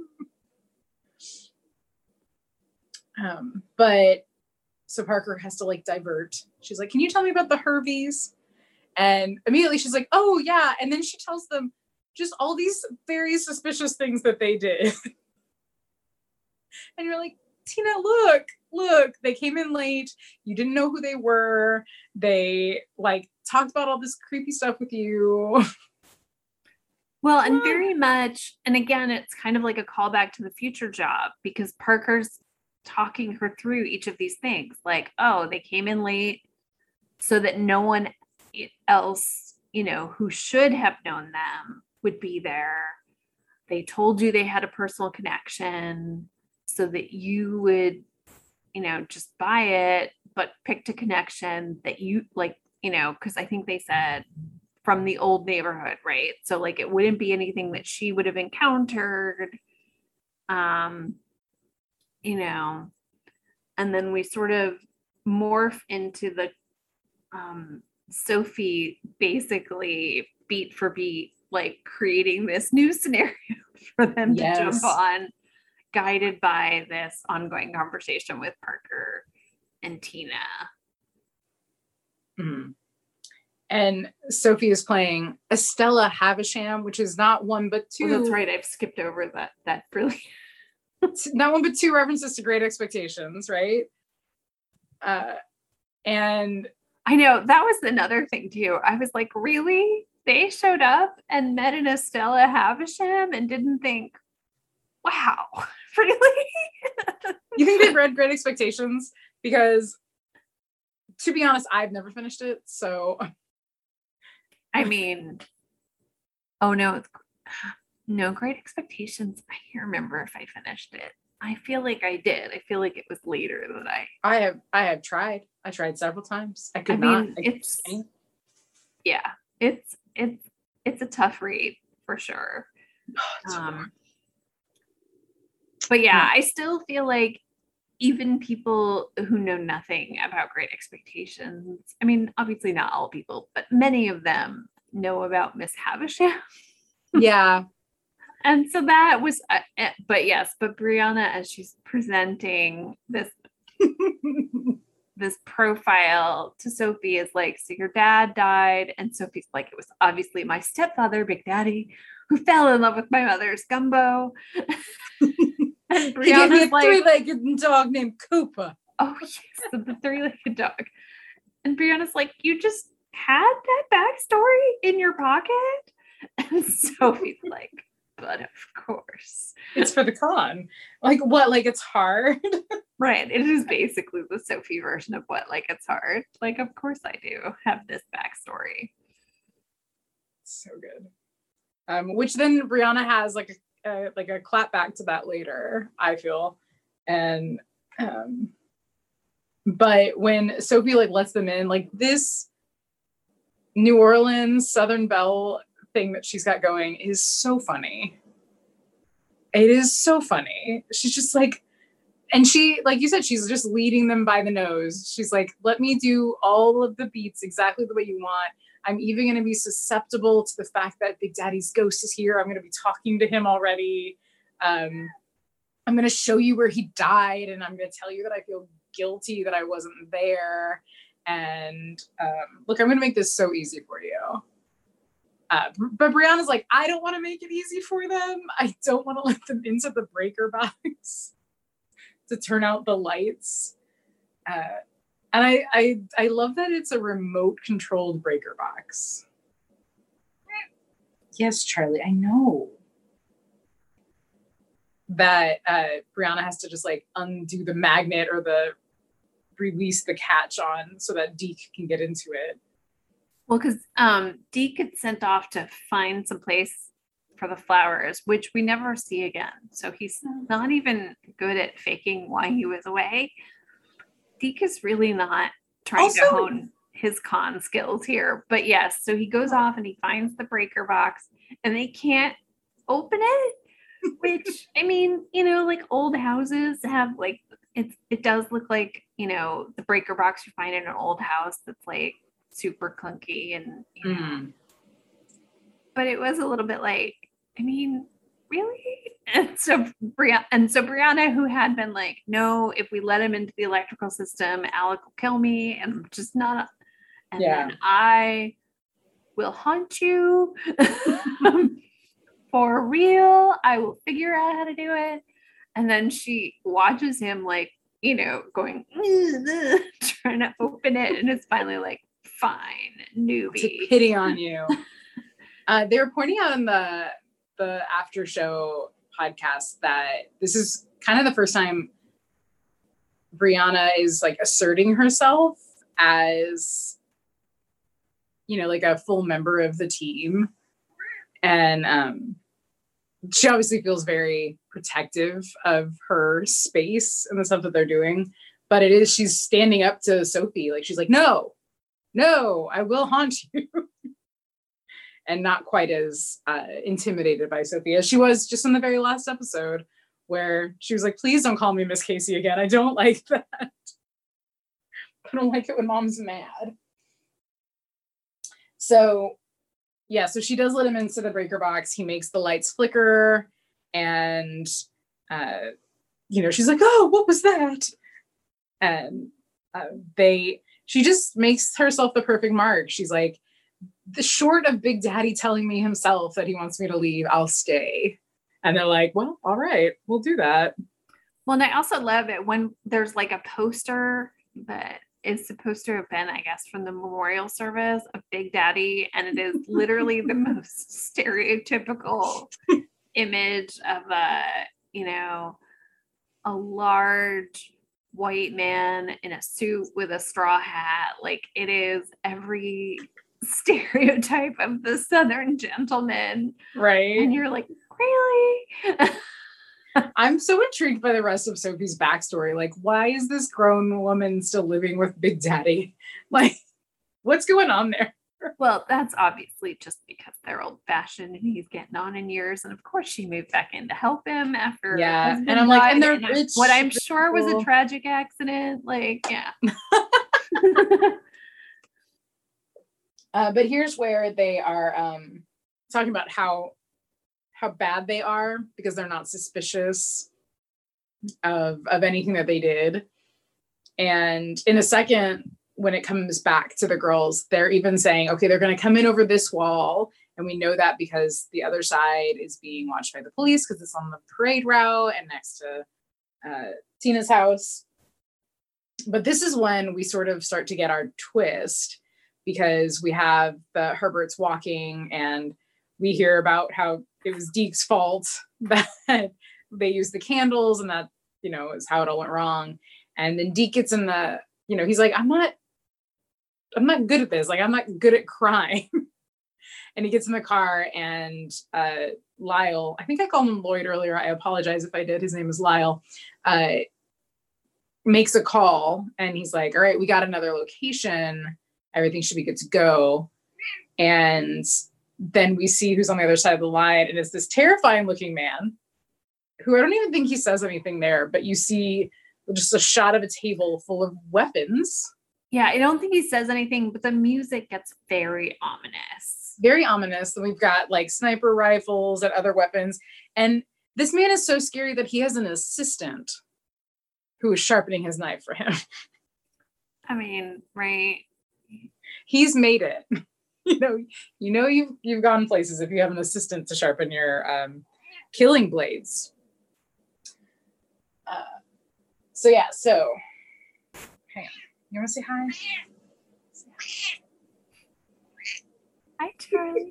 mm. um, but so Parker has to like divert. She's like, can you tell me about the Herveys? And immediately she's like, oh yeah. And then she tells them just all these very suspicious things that they did. And you're like, Tina, look, look, they came in late. You didn't know who they were. They like talked about all this creepy stuff with you. Well, and very much, and again, it's kind of like a callback to the future job because Parker's talking her through each of these things. Like, oh, they came in late so that no one else, you know, who should have known them would be there. They told you they had a personal connection so that you would, you know, just buy it, but picked a connection that you like, you know, because I think they said from the old neighborhood, right? So like it wouldn't be anything that she would have encountered, um, you know, and then we sort of morph into the um, Sophie basically beat for beat, like creating this new scenario for them yes. to jump on, guided by this ongoing conversation with Parker and Tina. Mm-hmm. And Sophie is playing Estella Havisham, which is not one but two. Oh, that's right. I've skipped over that. That really. Not one but two references to Great Expectations, right? Uh, and I know that was another thing too. I was like, really? They showed up and met an Estella Havisham and didn't think, wow, really? You think they've read Great Expectations? Because to be honest, I've never finished it. So I mean, oh no, no, Great Expectations. I can't remember if I finished it. I feel like I did. I feel like it was later that I. I have. I have tried. I tried several times. I could I not. Mean, I it's. Yeah, it's it's it's a tough read for sure. Oh, um, but yeah, I still feel like even people who know nothing about Great Expectations, I mean, obviously not all people, but many of them know about Miss Havisham. Yeah. And so that was, uh, but yes, but Brianna, as she's presenting this this profile to Sophie is like, so your dad died, and Sophie's like, it was obviously my stepfather, Big Daddy, who fell in love with my mother's gumbo. And Brianna's he gave me a like, three-legged dog named Cooper. oh yes, the three-legged dog. And Brianna's like, you just had that backstory in your pocket? And Sophie's like, but of course. It's for the con. Like, what? Like, it's hard? Right. It is basically the Sophie version of what, like, it's hard. Like, of course I do have this backstory. So good. Um, which then Brianna has like a, a like a clap back to that later, I feel. And um but when Sophie like lets them in, like this New Orleans Southern Belle thing that she's got going is so funny. It is so funny. She's just like, and she, like you said, she's just leading them by the nose. She's like, let me do all of the beats exactly the way you want. I'm even going to be susceptible to the fact that Big Daddy's ghost is here. I'm going to be talking to him already. Um, I'm going to show you where he died, and I'm going to tell you that I feel guilty that I wasn't there. And um, look, I'm going to make this so easy for you. Uh, but Brianna's like, I don't want to make it easy for them. I don't want to let them into the breaker box to turn out the lights. Uh, and I, I, I love that it's a remote controlled breaker box. Yes, Charlie, I know. That uh, Brianna has to just like undo the magnet or the release the catch on so that Deke can get into it. Well, because um, Deke gets sent off to find some place for the flowers, which we never see again. So he's not even good at faking why he was away. Deke is really not trying also, to hone his con skills here. But yes, so he goes off and he finds the breaker box and they can't open it, which, I mean, you know, like old houses have like, it's, it does look like, you know, the breaker box you find in an old house that's like super clunky and, you know, mm. But it was a little bit like, I mean, really? And so Brianna, and so Brianna, who had been like, no, if we let him into the electrical system, Alec will kill me, and I'm just not. And yeah. Then I will haunt you for real. I will figure out how to do it. And then she watches him, like, you know, going trying to open it, and it's finally like, fine, newbie. To pity on you. uh, they were pointing out in the the after show podcast that this is kind of the first time Brianna is like asserting herself as, you know, like a full member of the team. And um, she obviously feels very protective of her space and the stuff that they're doing. But it is, she's standing up to Sophie. Like, she's like, no, no, I will haunt you. And not quite as uh, intimidated by Sophie as she was just in the very last episode, where she was like, please don't call me Miss Casey again. I don't like that. I don't like it when mom's mad. So, yeah, so she does let him into the breaker box. He makes the lights flicker. And, uh, you know, she's like, oh, what was that? And uh, they, she just makes herself the perfect mark. She's like, the short of Big Daddy telling me himself that he wants me to leave, I'll stay. And they're like, well, all right, we'll do that. Well, and I also love it when there's like a poster that is supposed to have been, I guess, from the memorial service of Big Daddy. And it is literally the most stereotypical image of a, you know, a large white man in a suit with a straw hat. Like, it is every stereotype of the Southern gentleman, right? And you're like, really? I'm so intrigued by the rest of Sophie's backstory. Like, why is this grown woman still living with Big Daddy? Like, what's going on there? Well, that's obviously just because they're old fashioned and he's getting on in years. And of course she moved back in to help him after. Yeah. And I'm like, and they're and rich, what I'm sure was a tragic accident. Like, yeah. Uh, but here's where they are um, talking about how how bad they are because they're not suspicious of of anything that they did. And in a second, when it comes back to the girls, they're even saying, okay, they're going to come in over this wall. And we know that because the other side is being watched by the police because it's on the parade route and next to uh, Tina's house. But this is when we sort of start to get our twist, because we have the Herberts walking and we hear about how it was Deke's fault that they used the candles and that, you know, is how it all went wrong. And then Deke gets in the, you know, he's like, I'm not, I'm not good at this. Like, I'm not good at crime. And he gets in the car and uh, Lyle, I think I called him Lloyd earlier. I apologize if I did. His name is Lyle. Uh, makes a call and he's like, all right, we got another location. Everything should be good to go. And then we see who's on the other side of the line. And it's this terrifying looking man who I don't even think he says anything there, but you see just a shot of a table full of weapons. Yeah, I don't think he says anything, but the music gets very ominous. Very ominous. And we've got like sniper rifles and other weapons. And this man is so scary that he has an assistant who is sharpening his knife for him. I mean, right. He's made it. You know, you know you've you've gone places if you have an assistant to sharpen your um, killing blades. Uh, so yeah, so hang on. You want to say hi? Hi, Charlie.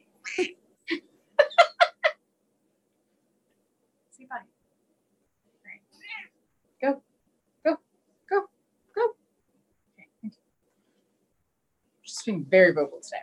Say bye. Right. Go, go, go, go. Okay, thank you. Just being very vocal today.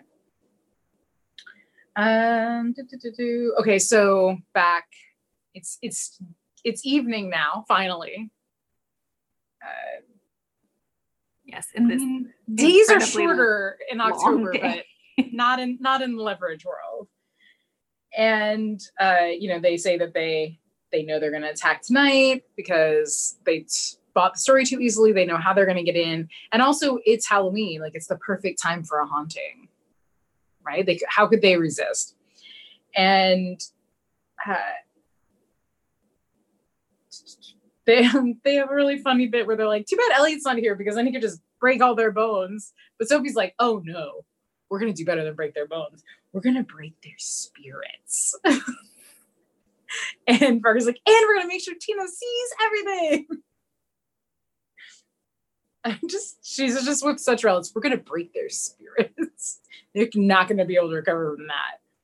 Um. Do, do, do, do. Okay, so back. It's it's it's evening now. Finally. Uh, yes, in this days are shorter in October, day. but not in not in the Leverage world. And uh, you know, they say that they they know they're going to attack tonight because they t- bought the story too easily. They know how they're going to get in, and also it's Halloween. Like, it's the perfect time for a haunting, right? They how could they resist? And uh, they they have a really funny bit where they're like, "Too bad Elliot's not here because then he could just break all their bones." But Sophie's like, "Oh no, we're gonna do better than break their bones. We're gonna break their spirits." And Parker's like, "And we're gonna make sure Tina sees everything." I'm just, she's just with such relics. We're gonna break their spirits. They're not gonna be able to recover from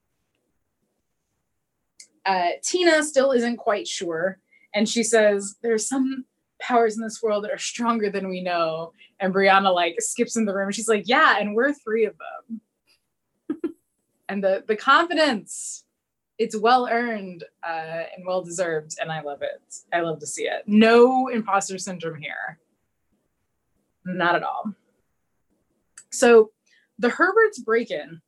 that. Uh, Tina still isn't quite sure. And she says, there's some powers in this world that are stronger than we know. And Brianna like skips in the room. She's like, yeah, and we're three of them. And the, the confidence, it's well earned uh, and well deserved. And I love it. I love to see it. No imposter syndrome here. Not at all. So the Herberts break in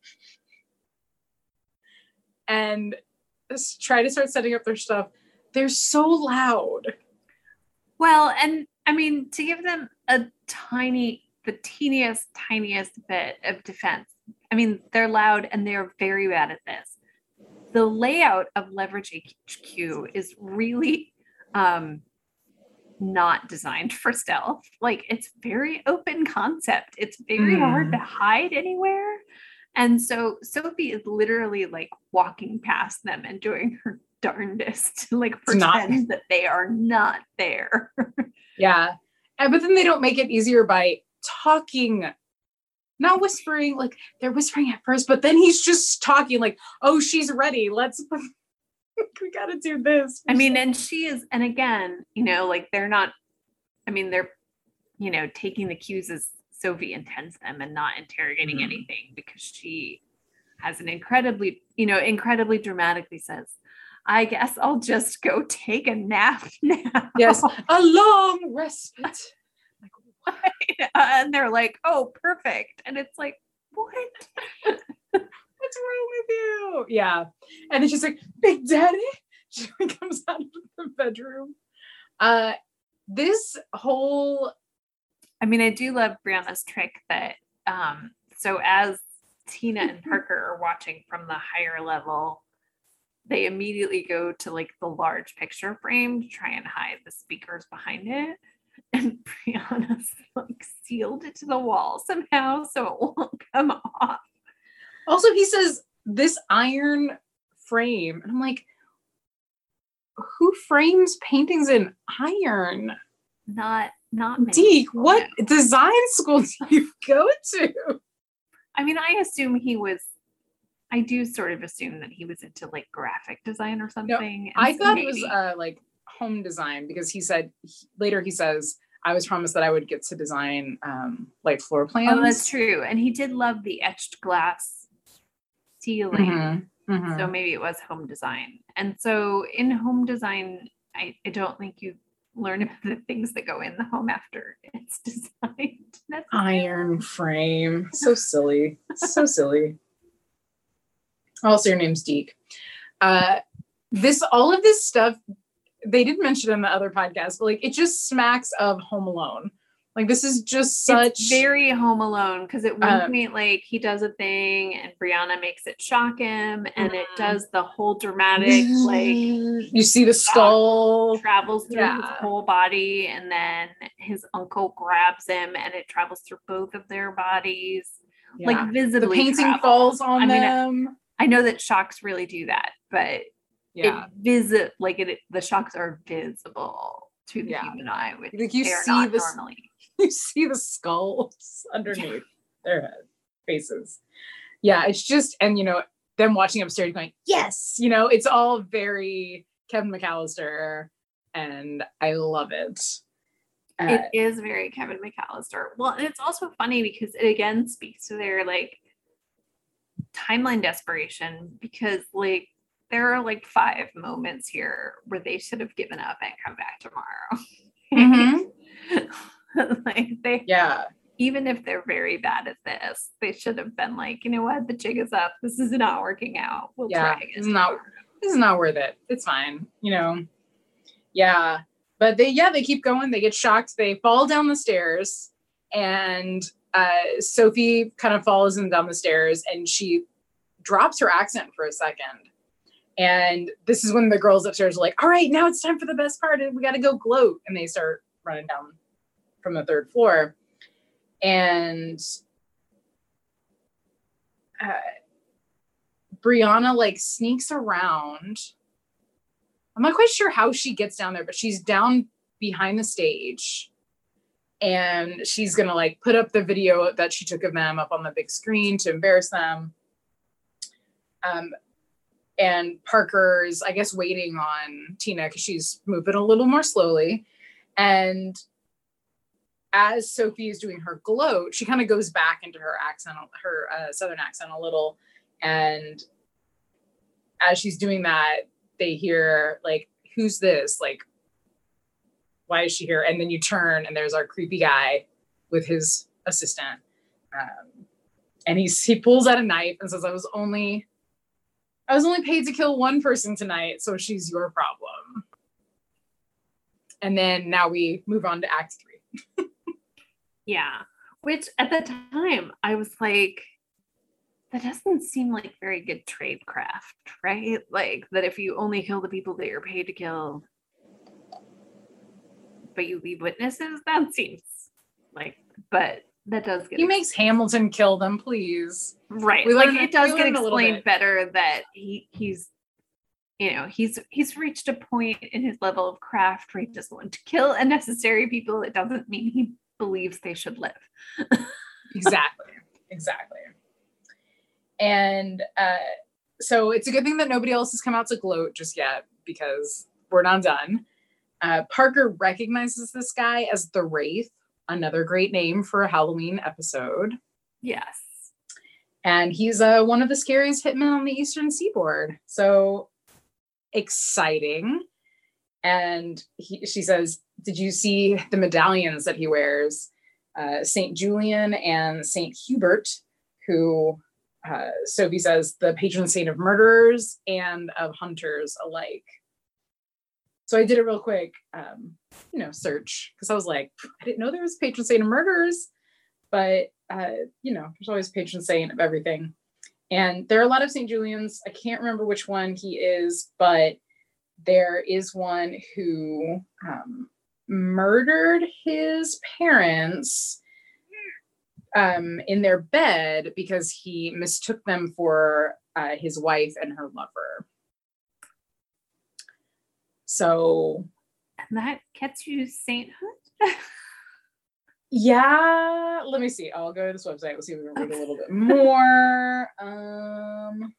and try to start setting up their stuff. They're so loud. Well, and I mean, to give them a tiny, the teeniest, tiniest bit of defense, I mean, they're loud and they're very bad at this. The layout of Leverage H Q is really um, not designed for stealth. Like, it's very open concept. It's very mm. hard to hide anywhere. And so Sophie is literally like walking past them and doing her darndest to like pretend that they are not there. Yeah. And, but then they don't make it easier by talking, not whispering. Like, they're whispering at first, but then he's just talking like, oh, she's ready. Let's, we got to do this. I mean, and she is, and again, you know, like they're not, I mean, they're, you know, taking the cues as Sophie intends them and not interrogating mm-hmm. anything, because she has an incredibly, you know, incredibly dramatically says, I guess I'll just go take a nap now. Yes, a long respite. Like, what? And they're like, oh, perfect. And it's like, what? What's wrong with you? Yeah. And then she's like, Big Daddy? She comes out of the bedroom. Uh, this whole... I mean, I do love Brianna's trick that, um, so as Tina and Parker are watching from the higher level, they immediately go to like the large picture frame to try and hide the speakers behind it. and Brianna's like sealed it to the wall somehow so it won't come off. Also, he says this iron frame, and I'm like, who frames paintings in iron? Not not many Deke, people what know. design school do you go to? I mean, I assume he was. I do sort of assume that he was into like graphic design or something. No, I so thought maybe. it was uh, like home design because he said he, later he says I was promised that I would get to design um, like floor plans. Oh, that's true. And he did love the etched glass ceiling. Mm-hmm, mm-hmm. So maybe it was home design. And so in home design, I, I don't think you learn about the things that go in the home after it's designed. Iron frame. So silly. So silly. Also, your name's Deke. Uh, this, all of this stuff, they didn't mention in the other podcast, but like it just smacks of Home Alone. Like this is just such it's very Home Alone because at one um, point, like he does a thing and Brianna makes it shock him, and mm-hmm. it does the whole dramatic like you see the skull travels through yeah. his whole body, and then his uncle grabs him, and it travels through both of their bodies, yeah. like visibly. The painting travel. falls on I mean, them. I, I know that shocks really do that, but yeah, it visit like it. The shocks are visible to the yeah. human eye, which like you they are see not this, normally. You see the skulls underneath their head faces. Yeah, it's just, and you know, them watching upstairs going, yes, you know, it's all very Kevin McAllister, and I love it. Uh, it is very Kevin McAllister. Well, and it's also funny because it again speaks to their like timeline desperation, because like there are like five moments here where they should have given up and come back tomorrow. Mm-hmm. Like they, yeah, even if they're very bad at this, they should have been like, you know what, the jig is up. This is not working out. We'll yeah, try again. It's not. This is not worth it. It's fine. You know. Yeah, but they, yeah, they keep going. They get shocked. They fall down the stairs, and uh, Sophie kind of follows them down the stairs, and she drops her accent for a second. And this is when the girls upstairs are like, "All right, now it's time for the best part. We got to go gloat," and they start running down from the third floor. And uh, Brianna like sneaks around. I'm not quite sure how she gets down there, but she's down behind the stage, and she's gonna like put up the video that she took of them up on the big screen to embarrass them. Um, and Parker's, I guess, waiting on Tina because she's moving a little more slowly. And as Sophie is doing her gloat, she kind of goes back into her accent, her uh, Southern accent a little. And as she's doing that, they hear like, who's this? Like, why is she here? And then you turn and there's our creepy guy with his assistant. Um, and he's, he pulls out a knife and says, I was only, I was only paid to kill one person tonight. So she's your problem. And then now we move on to act three. Yeah, which at the time I was like, that doesn't seem like very good tradecraft, right? Like that if you only kill the people that you're paid to kill, but you leave witnesses, that seems like, but that does get he makes Hamilton kill them, please. Right. We like learned, it does get explained bit. better that he he's you know, he's he's reached a point in his level of craft where he doesn't want to kill unnecessary people. It doesn't mean he believes they should live. Exactly. Exactly. And uh, so it's a good thing that nobody else has come out to gloat just yet, because we're not done. Uh, Parker recognizes this guy as the Wraith, another great name for a Halloween episode. Yes. And he's uh, one of the scariest hitmen on the Eastern Seaboard. So exciting. And he, she says, did you see the medallions that he wears? Uh, Saint Julian and Saint Hubert, who uh, Sophie says the patron saint of murderers and of hunters alike. So I did a real quick, um, you know, search, because I was like, I didn't know there was a patron saint of murderers, but uh, you know, there's always patron saint of everything. And there are a lot of Saint Julians. I can't remember which one he is, but there is one who um, murdered his parents um, in their bed because he mistook them for uh, his wife and her lover. So. And that gets you sainthood? Yeah, let me see. I'll go to this website. We'll see if we can read a little bit more. Um,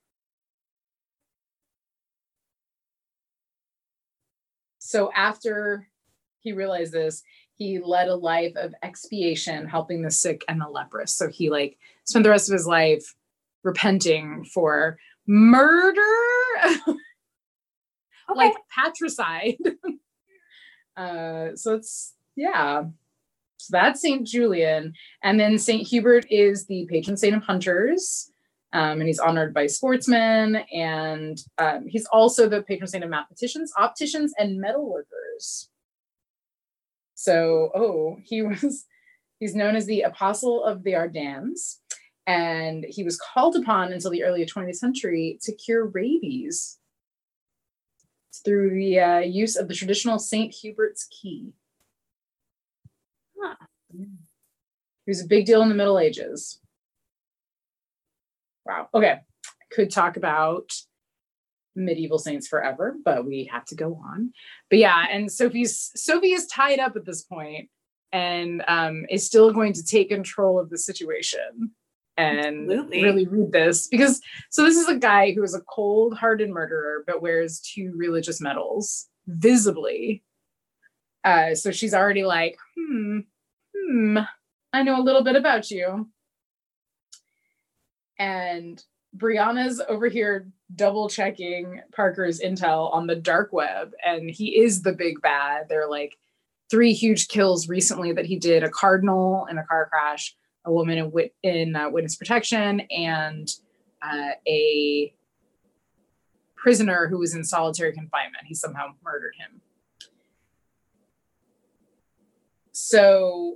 so after he realized this, he led a life of expiation, helping the sick and the leprous. So he like spent the rest of his life repenting for murder, okay. Like patricide. uh, so it's, yeah. So that's Saint Julian. And then Saint Hubert is the patron saint of hunters. Um, and he's honored by sportsmen. And um, he's also the patron saint of mathematicians, opticians, and metalworkers. So, oh, he was, he's known as the Apostle of the Ardennes. And he was called upon until the early twentieth century to cure rabies through the uh, use of the traditional Saint Hubert's key. Huh. He was a big deal in the Middle Ages. Wow. Okay. Could talk about medieval saints forever, but we have to go on. But yeah, and Sophie's Sophie is tied up at this point and um, is still going to take control of the situation and Absolutely. really read this because so this is a guy who is a cold-hearted murderer but wears two religious medals visibly. Uh, so she's already like, hmm, hmm, I know a little bit about you. And Brianna's over here double checking Parker's intel on the dark web, and he is the big bad. There are like three huge kills recently that he did: a cardinal in a car crash, a woman in, wit- in uh, witness protection, and uh, a prisoner who was in solitary confinement. He somehow murdered him. So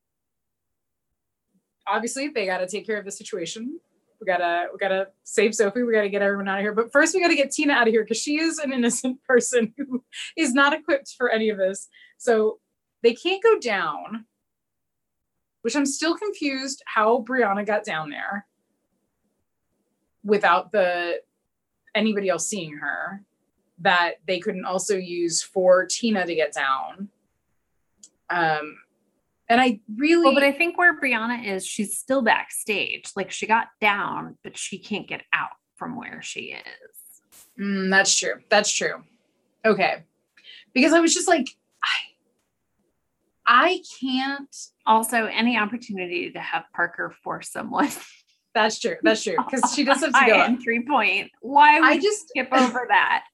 obviously they got to take care of the situation. We gotta, we gotta save Sophie. We gotta get everyone out of here. But first we gotta get Tina out of here because she is an innocent person who is not equipped for any of this. So they can't go down, which I'm still confused how Brianna got down there without the anybody else seeing her, that they couldn't also use for Tina to get down. Um, And I really... Well, but I think where Brianna is, she's still backstage. Like, she got down, but she can't get out from where she is. Mm, that's true. That's true. Okay. Because I was just like, I, I can't... Also, any opportunity to have Parker force someone. That's true. That's true. Because she does have to go on three point. Why would I just skip over that?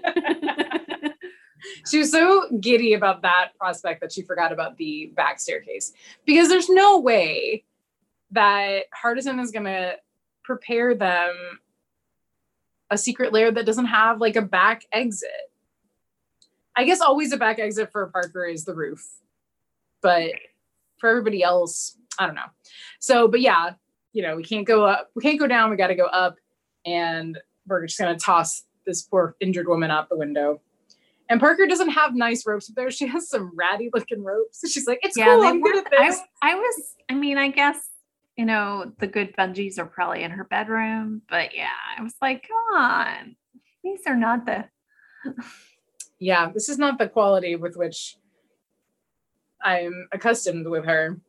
She was so giddy about that prospect that she forgot about the back staircase, because there's no way that Hardison is going to prepare them a secret lair that doesn't have like a back exit. I guess always a back exit for Parker is the roof, but for everybody else, I don't know. So, but yeah, you know, we can't go up, we can't go down. We got to go up, and we're just going to toss this poor injured woman out the window. And Parker doesn't have nice ropes up there. She has some ratty looking ropes. She's like, it's yeah, cool. I'm good at this. I, I was, I mean, I guess, you know, the good bungees are probably in her bedroom. But yeah, I was like, come on. These are not the. Yeah, this is not the quality with which I'm accustomed with her.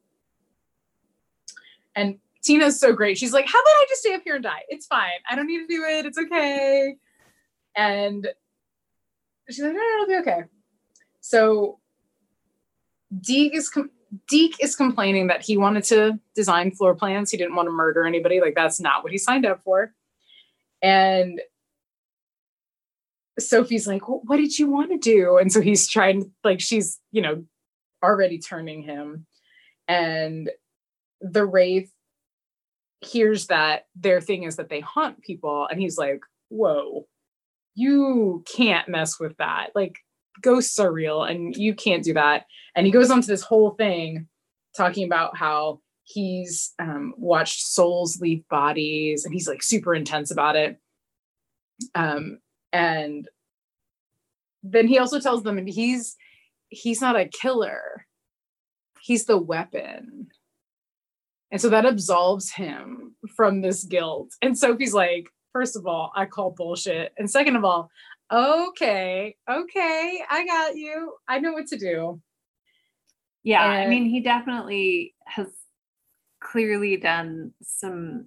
And Tina's so great. She's like, how about I just stay up here and die? It's fine. I don't need to do it. It's okay. And she's like, no, no, it'll be okay. So Deke is com- Deke is complaining that he wanted to design floor plans. He didn't want to murder anybody. Like, that's not what he signed up for. And Sophie's like, well, what did you want to do? And so he's trying, like, she's, you know, already turning him. And the Wraith hears that their thing is that they haunt people. And he's like, whoa. You can't mess with that. Like, ghosts are real and you can't do that. And he goes on to this whole thing talking about how he's um, watched souls leave bodies, and he's like super intense about it. Um, and then he also tells them he's he's not a killer. He's the weapon. And so that absolves him from this guilt. And Sophie's like, first of all, I call bullshit. And second of all, okay, okay, I got you. I know what to do. Yeah, and, I mean, he definitely has clearly done some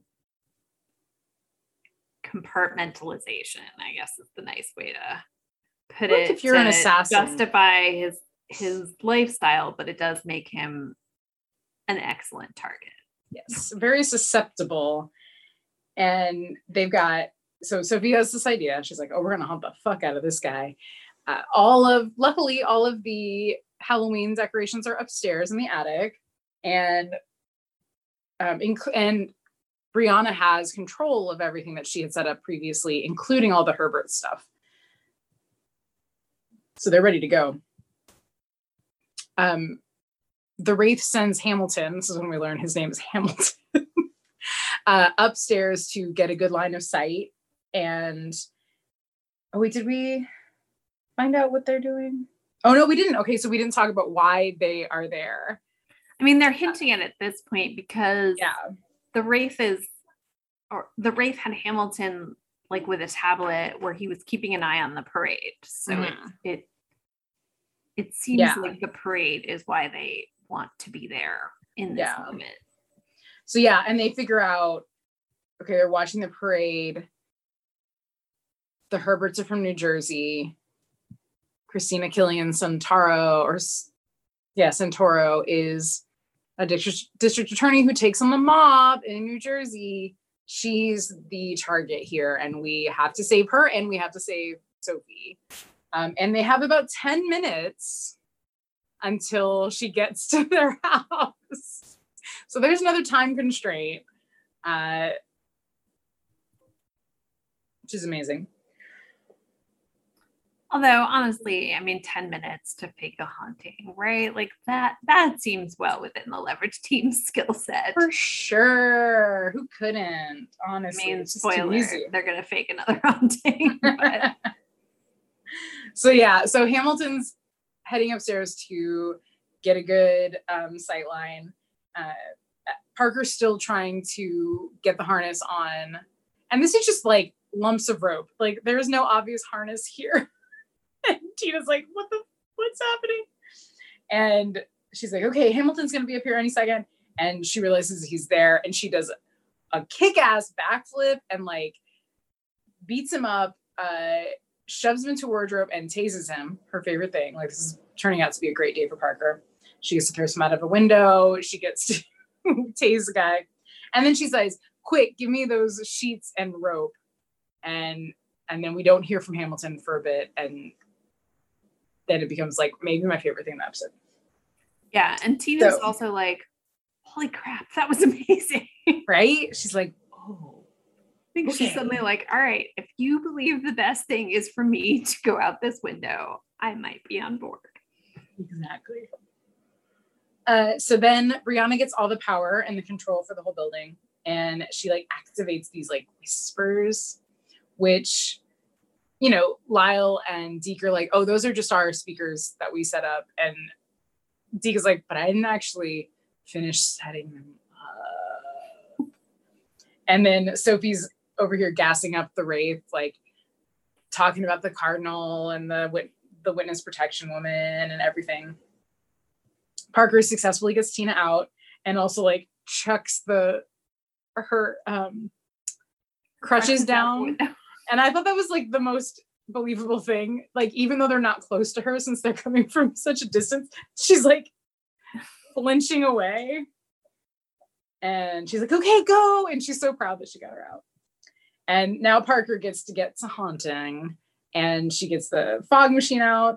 compartmentalization, I guess is the nice way to put like it. If you're to an assassin, justify his his lifestyle, but it does make him an excellent target. Yes, very susceptible. And they've got, so Sophie has this idea. She's like, oh, we're gonna hunt the fuck out of this guy. Uh, all of, luckily, all of the Halloween decorations are upstairs in the attic, and um, inc- and Brianna has control of everything that she had set up previously, including all the Herbert stuff. So they're ready to go. Um, the Wraith sends Hamilton, this is when we learn his name is Hamilton, uh, upstairs to get a good line of sight. And, oh wait, did we find out what they're doing? Oh no, we didn't. Okay, so we didn't talk about why they are there. I mean, they're hinting at it at this point because yeah. the Wraith is, or the Wraith had Hamilton like with a tablet where he was keeping an eye on the parade. So mm-hmm. it, it it seems yeah. like the parade is why they want to be there in this yeah. moment. So yeah, and they figure out, okay, they're watching the parade. The Herberts are from New Jersey. Christina Killian Santoro, or yeah, Santoro is a district, district attorney who takes on the mob in New Jersey. She's the target here, and we have to save her, and we have to save Sophie. Um, and they have about ten minutes until she gets to their house. So there's another time constraint, uh, which is amazing. Although, honestly, I mean, ten minutes to fake a haunting, right? Like that, that seems well within the Leverage team's skill set. For sure. Who couldn't, honestly? I mean, spoiler, they're going to fake another haunting. But... so, yeah. So Hamilton's heading upstairs to get a good um, sight line. Uh, Parker's still trying to get the harness on. And this is just like lumps of rope. Like, there's no obvious harness here. And Tina's like, what the, what's happening? And she's like, okay, Hamilton's going to be up here any second. And she realizes he's there. And she does a kick-ass backflip and like beats him up, uh, shoves him into a wardrobe and tases him. Her favorite thing. Like, this is turning out to be a great day for Parker. She gets to throw some out of a window. She gets to tase the guy. And then she says, quick, give me those sheets and rope. And and then we don't hear from Hamilton for a bit. And then it becomes like maybe my favorite thing in the episode. Yeah. And Tina's so, also like, holy crap, that was amazing. Right? She's like, oh. I think okay. She's suddenly like, all right, if you believe the best thing is for me to go out this window, I might be on board. Exactly. Uh, so then Brianna gets all the power and the control for the whole building. And she like activates these like whispers, which, you know, Lyle and Deke are like, oh, those are just our speakers that we set up. And Deke is like, but I didn't actually finish setting them up. And then Sophie's over here gassing up the Wraith, like talking about the Cardinal and the wit- the witness protection woman and everything. Parker successfully gets Tina out and also like chucks the her um crutches down. And I thought that was like the most believable thing. Like, even though they're not close to her since they're coming from such a distance, she's like flinching away. And she's like, okay, go. And she's so proud that she got her out. And now Parker gets to get to haunting, and she gets the fog machine out.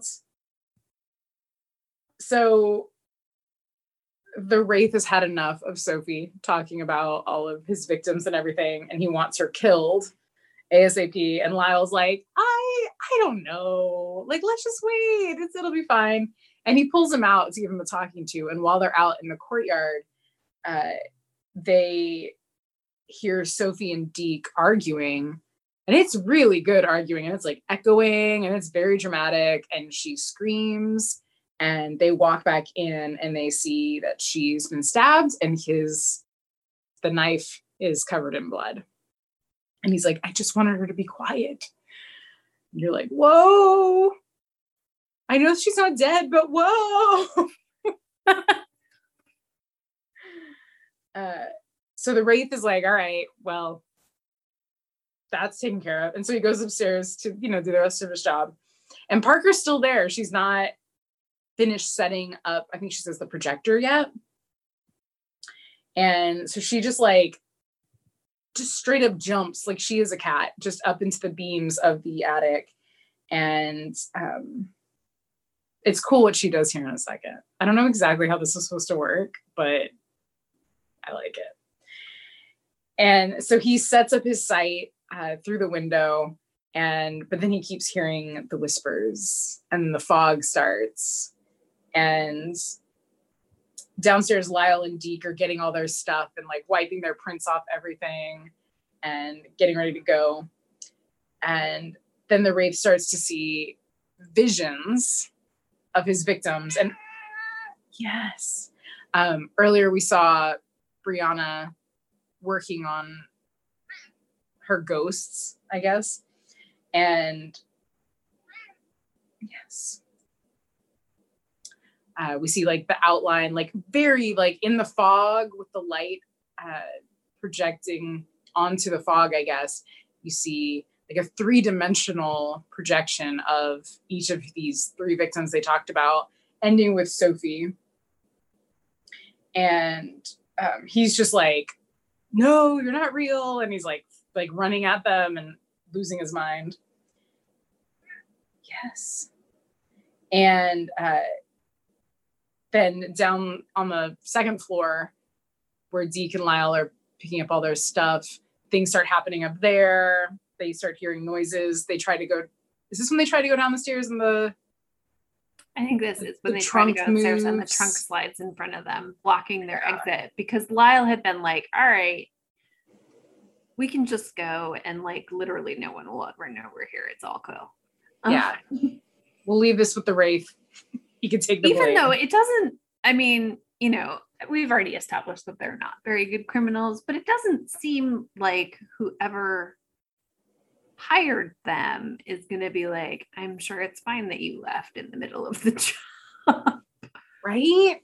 So the Wraith has had enough of Sophie talking about all of his victims and everything, and he wants her killed ASAP. And Lyle's like, I I don't know. Like, let's just wait. It's, it'll be fine. And he pulls him out to give him a talking to. And while they're out in the courtyard, uh, they hear Sophie and Deke arguing. And it's really good arguing. And it's like echoing and it's very dramatic. And she screams And they walk back in and they see that she's been stabbed and his, the knife is covered in blood. And he's like, I just wanted her to be quiet. And you're like, whoa. I know she's not dead, but whoa. uh, so the Wraith is like, all right, well, that's taken care of. And so he goes upstairs to, you know, do the rest of his job. And Parker's still there. She's not finished setting up, I think she says, the projector yet. And so she just like, just straight up jumps like she is a cat, just up into the beams of the attic. And um, it's cool what she does here in a second. I don't know exactly how this is supposed to work, but I like it. And so he sets up his sight uh, through the window, and but then he keeps hearing the whispers, and the fog starts. And downstairs, Lyle and Deke are getting all their stuff and like wiping their prints off everything and getting ready to go. And then the Wraith starts to see visions of his victims. And yes, um, earlier we saw Brianna working on her ghosts, I guess. And yes. Uh, we see like the outline, like very like in the fog with the light uh, projecting onto the fog, I guess. You see like a three-dimensional projection of each of these three victims they talked about, ending with Sophie. And um, he's just like, no, you're not real. And he's like, like running at them and losing his mind. Yes. And uh, then down on the second floor where Deke and Lyle are picking up all their stuff, things start happening up there. They start hearing noises. They try to go, is this when they try to go down the stairs and the I think this is when the they try to go upstairs moves. and the trunk slides in front of them, blocking their yeah. exit, because Lyle had been like, all right, we can just go and like literally no one will ever know we're here. It's all cool. Yeah. Um, we'll leave this with the Wraith. He can take the Even blame. Though it doesn't, I mean, you know, we've already established that they're not very good criminals, but it doesn't seem like whoever hired them is going to be like, I'm sure it's fine that you left in the middle of the job. Right?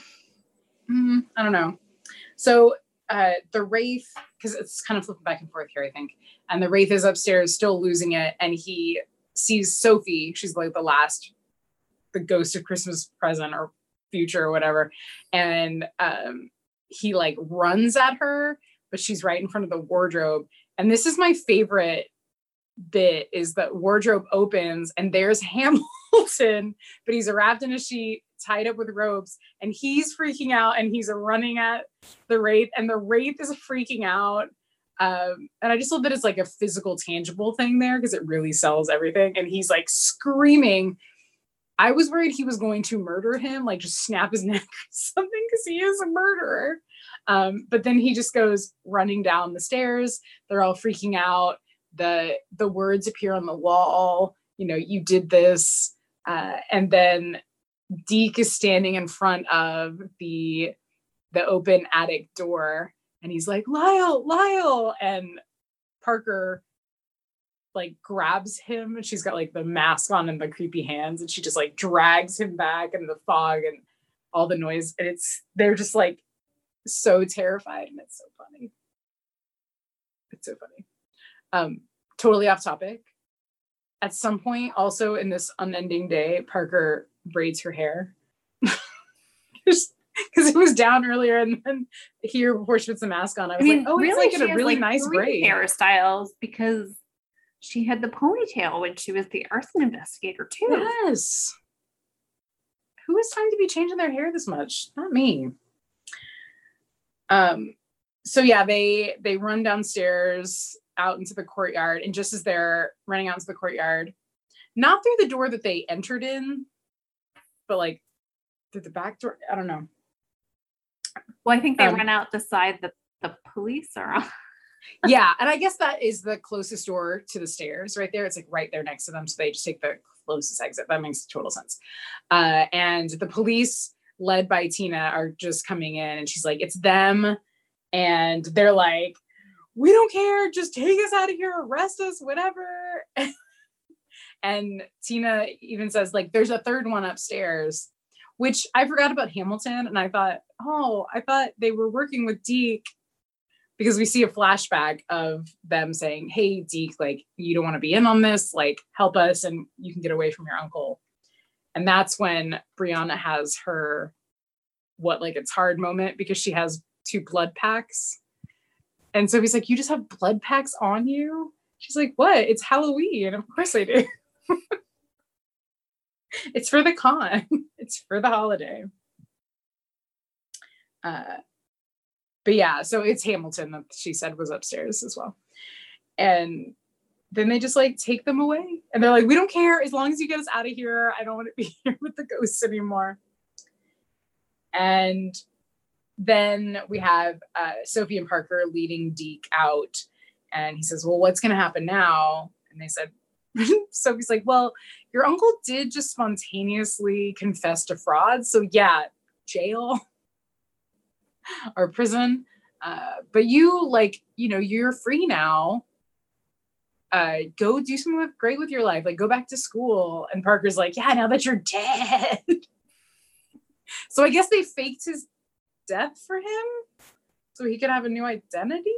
Mm, I don't know. So uh, the Wraith, because it's kind of flipping back and forth here, I think. And the Wraith is upstairs still losing it. And he sees Sophie. She's like the last, the ghost of Christmas present or future or whatever. And um, he like runs at her, but she's right in front of the wardrobe. And this is my favorite bit, is that wardrobe opens and there's Hamilton, but he's wrapped in a sheet, tied up with ropes, and he's freaking out and he's running at the Wraith, and the Wraith is freaking out. Um, and I just love that it's like a physical, tangible thing there because it really sells everything. And he's like screaming. I was worried he was going to murder him, like just snap his neck or something, because he is a murderer. Um, but then he just goes running down the stairs. They're all freaking out. The the words appear on the wall. You know, you did this. Uh, and then Deke is standing in front of the the open attic door. And he's like, Lyle, Lyle. And Parker like grabs him, and she's got like the mask on and the creepy hands, and she just like drags him back in the fog and all the noise. And it's, they're just like so terrified, and it's so funny. It's so funny. Um, totally off topic. At some point, also in this unending day, Parker braids her hair. Just because it was down earlier, and then here before she puts the mask on, I was I mean, like, oh, really, it's like a really like nice braid. Hairstyles, because she had the ponytail when she was the arson investigator too. Yes. Who has time to be changing their hair this much? Not me. Um. So yeah, they they run downstairs out into the courtyard, and just as they're running out into the courtyard, not through the door that they entered in, but like through the back door. I don't know. Well, I think they um, run out the side that the police are on. Yeah, and I guess that is the closest door to the stairs right there. It's like right there next to them. So they just take the closest exit. That makes total sense. Uh, and the police, led by Tina, are just coming in, and she's like, it's them. And they're like, we don't care. Just take us out of here. Arrest us, whatever. And Tina even says, like, there's a third one upstairs, which I forgot about Hamilton. And I thought, oh, I thought they were working with Deke, because we see a flashback of them saying, hey, Deke, like, you don't want to be in on this, like, help us and you can get away from your uncle. And that's when Brianna has her, what, like, it's hard moment, because she has two blood packs. And so he's like, you just have blood packs on you? She's like, what? It's Halloween. Of course I do. It's for the con. It's for the holiday. Uh, But yeah, so it's Hamilton that she said was upstairs as well. And then they just like take them away. And they're like, we don't care as long as you get us out of here. I don't want to be here with the ghosts anymore. And then we have uh, Sophie and Parker leading Deke out. And he says, well, what's going to happen now? And they said, Sophie's like, well, your uncle did just spontaneously confess to fraud. So yeah, jail. Or prison, uh, but you like, you know, you're free now. Uh, go do something with, great with your life. Like, go back to school. And Parker's like, yeah, now that you're dead. So I guess they faked his death for him so he could have a new identity.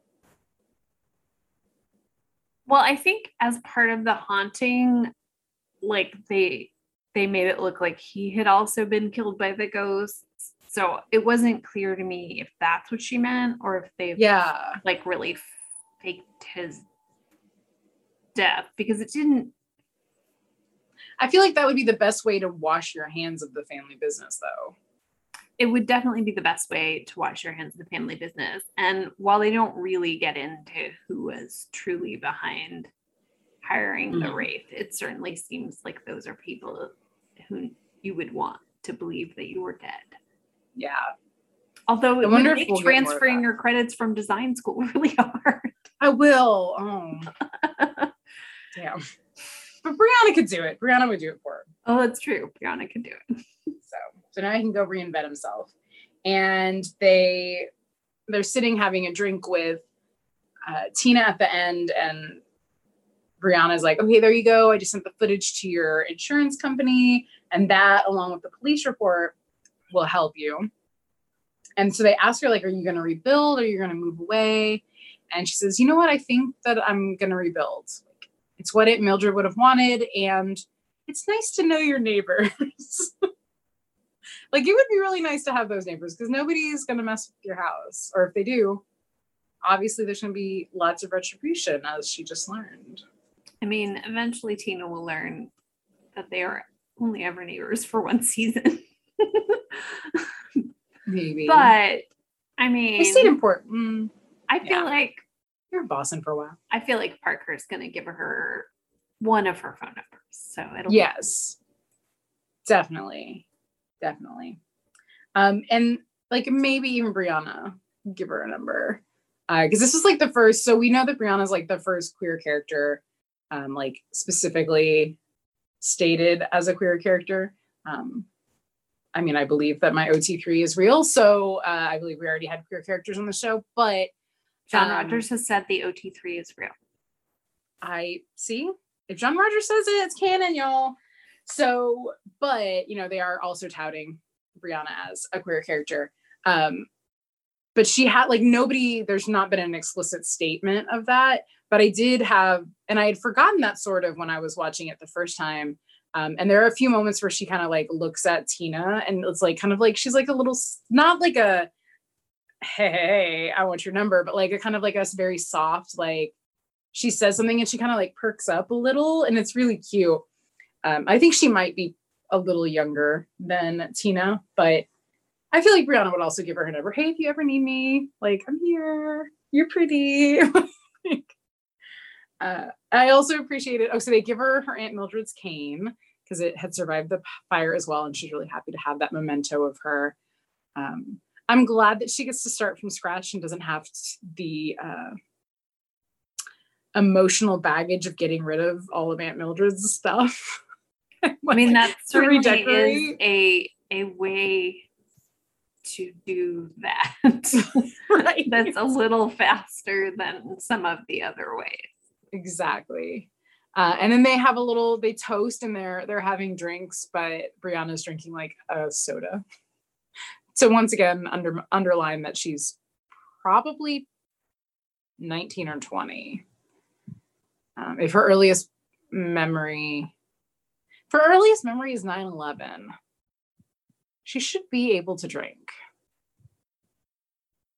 Well, I think as part of the haunting, like they they made it look like he had also been killed by the ghosts. So it wasn't clear to me if that's what she meant, or if they yeah like really faked his death, because it didn't. I feel like that would be the best way to wash your hands of the family business, though. It would definitely be the best way to wash your hands of the family business. And while they don't really get into who was truly behind hiring mm-hmm. the Wraith, it certainly seems like those are people who you would want to believe that you were dead. Yeah. Although it would make we'll transferring your credits from design school really hard. I will. Oh. Damn. But Brianna could do it. Brianna would do it for her. Oh, that's true. Brianna could do it. So, so now he can go reinvent himself. And they, they're sitting having a drink with uh, Tina at the end, and Brianna's like, okay, there you go. I just sent the footage to your insurance company, and that, along with the police report, will help you. And so they ask her, like, are you going to rebuild, or are you going to move away? And she says, you know what? I think that I'm going to rebuild. Like, it's what Aunt Mildred would have wanted, and it's nice to know your neighbors. Like, it would be really nice to have those neighbors, because nobody's going to mess with your house. Or if they do, obviously there's going to be lots of retribution, as she just learned. I mean, eventually Tina will learn that they are only ever neighbors for one season. Maybe. But, I mean... They stayed important. Mm, I feel yeah. like... You're bossing for a while. I feel like Parker's going to give her one of her phone numbers. So it'll Yes. Be- Definitely. Definitely. Um, and, like, maybe even Brianna, give her a number. Because uh, this is, like, the first... So we know that Brianna's, like, the first queer character, um, like, specifically stated as a queer character. Um I mean, I believe that my O T three is real, so uh, I believe we already had queer characters on the show, but... John um, Rogers has said the O T three is real. I see. If John Rogers says it, it's canon, y'all. So, but, you know, they are also touting Brianna as a queer character. Um, but she had, like, nobody, there's not been an explicit statement of that, but I did have, and I had forgotten that sort of when I was watching it the first time. Um, and there are a few moments where she kind of like looks at Tina, and it's like kind of like she's like a little, not like a hey, I want your number, but like a kind of like a very soft, like she says something and she kind of like perks up a little, and it's really cute. Um, I think she might be a little younger than Tina, but I feel like Brianna would also give her her number. Hey, if you ever need me, like, I'm here. You're pretty. Uh, I also appreciated, oh, so they give her her Aunt Mildred's cane because it had survived the fire as well, and she's really happy to have that memento of her. Um, I'm glad that she gets to start from scratch and doesn't have the uh, emotional baggage of getting rid of all of Aunt Mildred's stuff. like, I mean, that certainly redecorate. is a a way to do that. Right. That's a little faster than some of the other ways. Exactly. Uh, and then they have a little, they toast and they're they're having drinks, but Brianna's drinking like a soda. So once again, under underline that she's probably nineteen or twenty. Um, if her earliest memory, if her earliest memory is nine eleven, she should be able to drink. Right?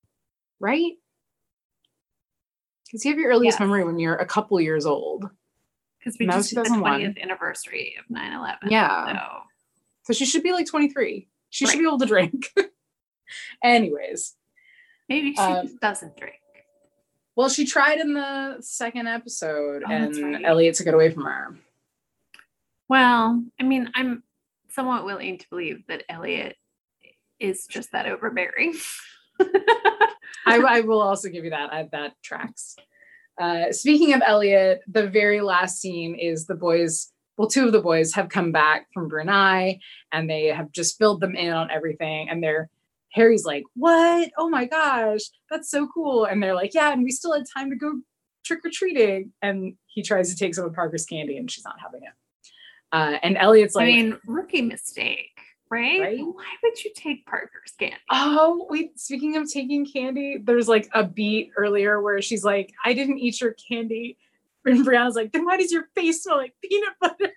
Because you have your earliest Yes. memory when you're a couple years old. Because we And that just was did the two thousand one. twentieth anniversary of nine eleven. Yeah. So So she should be like twenty-three. She Right. should be able to drink. Anyways. maybe she Um, just doesn't drink. Well, she tried in the second episode Oh, and that's right. Elliot took it away from her. Well, I mean, I'm somewhat willing to believe that Elliot is just that overbearing. I, I will also give you that. I, that tracks. Uh, speaking of Elliot, the very last scene is the boys, well, two of the boys have come back from Brunei and they have just filled them in on everything. And they're, Harry's like, what? Oh my gosh, that's so cool. And they're like, yeah, and we still had time to go trick-or-treating. And he tries to take some of Parker's candy and she's not having it. Uh, and Elliot's like, I mean, rookie mistake, right? Right? Why would you take Parker's candy? oh, wait, speaking of taking candy, there's like a beat earlier where she's like, I didn't eat your candy. And Brianna's like, then why does your face smell like peanut butter?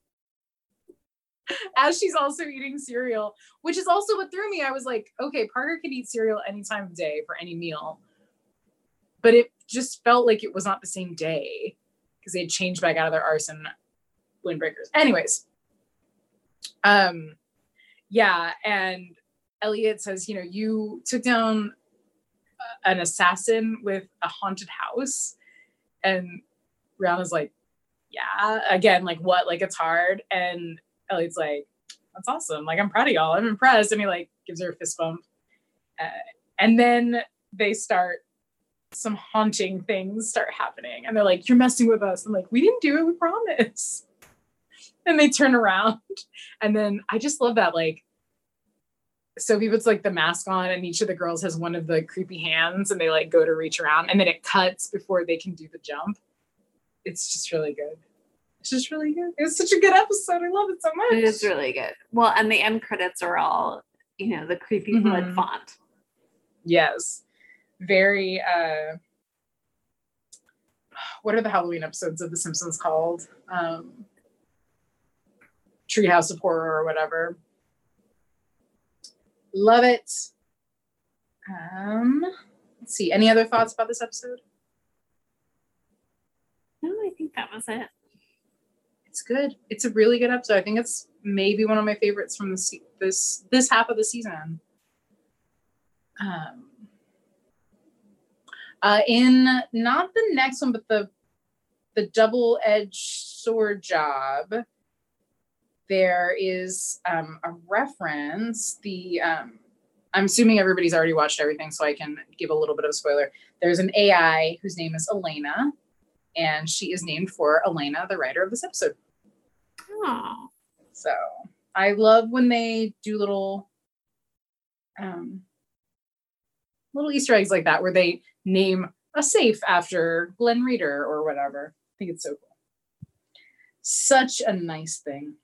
As she's also eating cereal, which is also what threw me. I was like, okay, Parker could eat cereal any time of day for any meal. But it just felt like it was not the same day because they'd changed back out of their arson windbreakers. Anyways. Um, yeah, and Elliot says, you know, you took down an assassin with a haunted house. And Brianna's like, yeah, again, like what? Like it's hard. And Elliot's like, that's awesome. Like, I'm proud of y'all. I'm impressed. And he like gives her a fist bump. Uh, and then they start, some haunting things start happening. And they're like, you're messing with us. I'm like, we didn't do it. We promise. And they turn around. And then I just love that. Like, Sophie puts like the mask on and each of the girls has one of the creepy hands and they like go to reach around and then it cuts before they can do the jump. It's just really good. It's just really good. It was such a good episode. I love it so much. It is really good. Well, and the end credits are all, you know, the creepy Mhm. blood font. Yes. Very, uh, what are the Halloween episodes of The Simpsons called? Um, Treehouse of Horror or whatever. Love it. Um, let's see. Any other thoughts about this episode? No, I think that was it. It's good. It's a really good episode. I think it's maybe one of my favorites from this this this half of the season. Um, uh, in not the next one, but the the double-edged sword job, there is um, a reference. The um, I'm assuming everybody's already watched everything, so I can give a little bit of a spoiler. There's an A I whose name is Elena, and she is named for Elena, the writer of this episode. Oh, So I love when they do little, um, little Easter eggs like that, where they name a safe after Glenn Reader or whatever. I think it's so cool. Such a nice thing.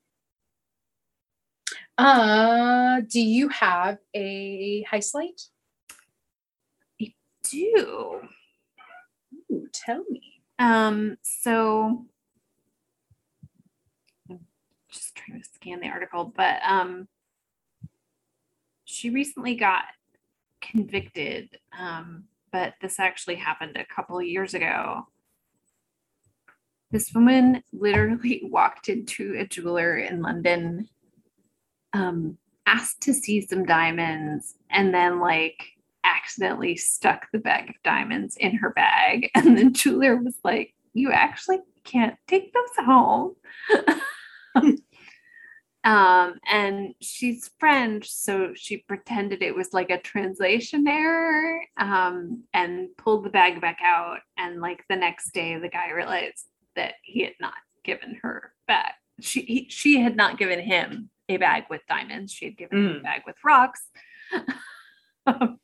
Uh, do you have a high slate? do. Ooh, tell me. Um, so I'm just trying to scan the article, but um she recently got convicted. Um, but this actually happened a couple of years ago. This woman literally walked into a jeweler in London, um, asked to see some diamonds, and then like accidentally stuck the bag of diamonds in her bag. And the jeweler was like, you actually can't take those home. um, and she's French, so she pretended it was like a translation error, um, and pulled the bag back out. And like the next day, the guy realized that he had not given her back she he, she had not given him a bag with diamonds. She had given Mm. him a bag with rocks. um,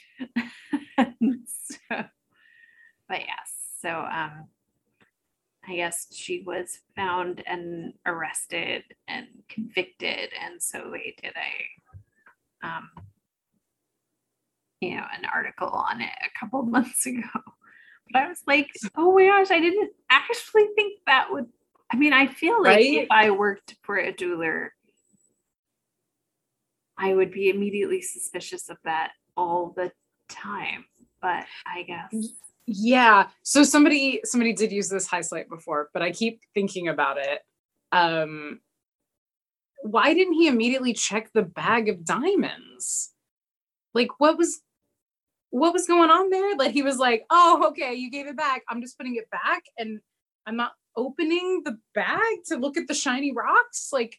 so, but yes, so um, I guess she was found and arrested and convicted, and so they did a um, you know, an article on it a couple months ago. But I was like, oh my gosh, I didn't actually think that would, I mean, I feel like Right? if I worked for a jeweler, I would be immediately suspicious of that all the time. But I guess. Yeah. So somebody somebody did use this highlight before, but I keep thinking about it. Um, why didn't he immediately check the bag of diamonds? Like, what was what was going on there? Like, he was like, oh, okay, you gave it back. I'm just putting it back and I'm not opening the bag to look at the shiny rocks. Like,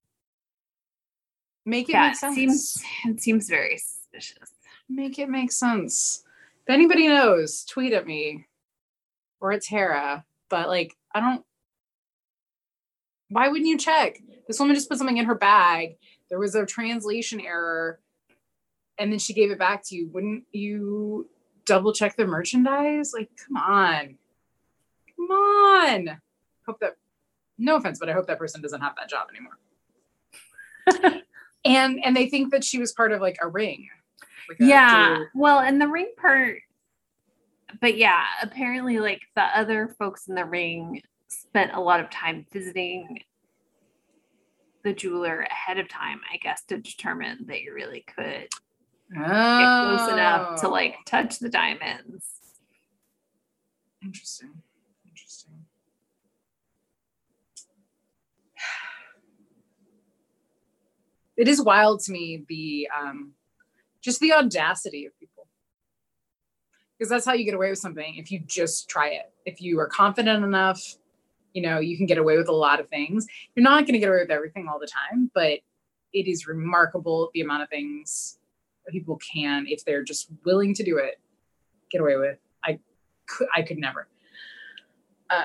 make it Yeah, make it sense. seems it seems very suspicious. Make it make sense. If anybody knows, tweet at me or at Tara. But like, I don't. Why wouldn't you check? This woman just put something in her bag. There was a translation error, and then she gave it back to you. Wouldn't you double check the merchandise? Like, come on, come on. Hope that. No offense, but I hope that person doesn't have that job anymore. and and they think that she was part of like a ring. Like a Yeah. jewelry- Well, and the ring part, but yeah, apparently like the other folks in the ring spent a lot of time visiting the jeweler ahead of time, I guess, to determine that you really could oh. get close enough to like touch the diamonds. Interesting. Interesting. It is wild to me, the um just the audacity of people. Because that's how you get away with something. If you just try it, if you are confident enough, you know, you can get away with a lot of things. You're not going to get away with everything all the time, but it is remarkable the amount of things that people can, if they're just willing to do it, get away with. I could, I could never. Uh,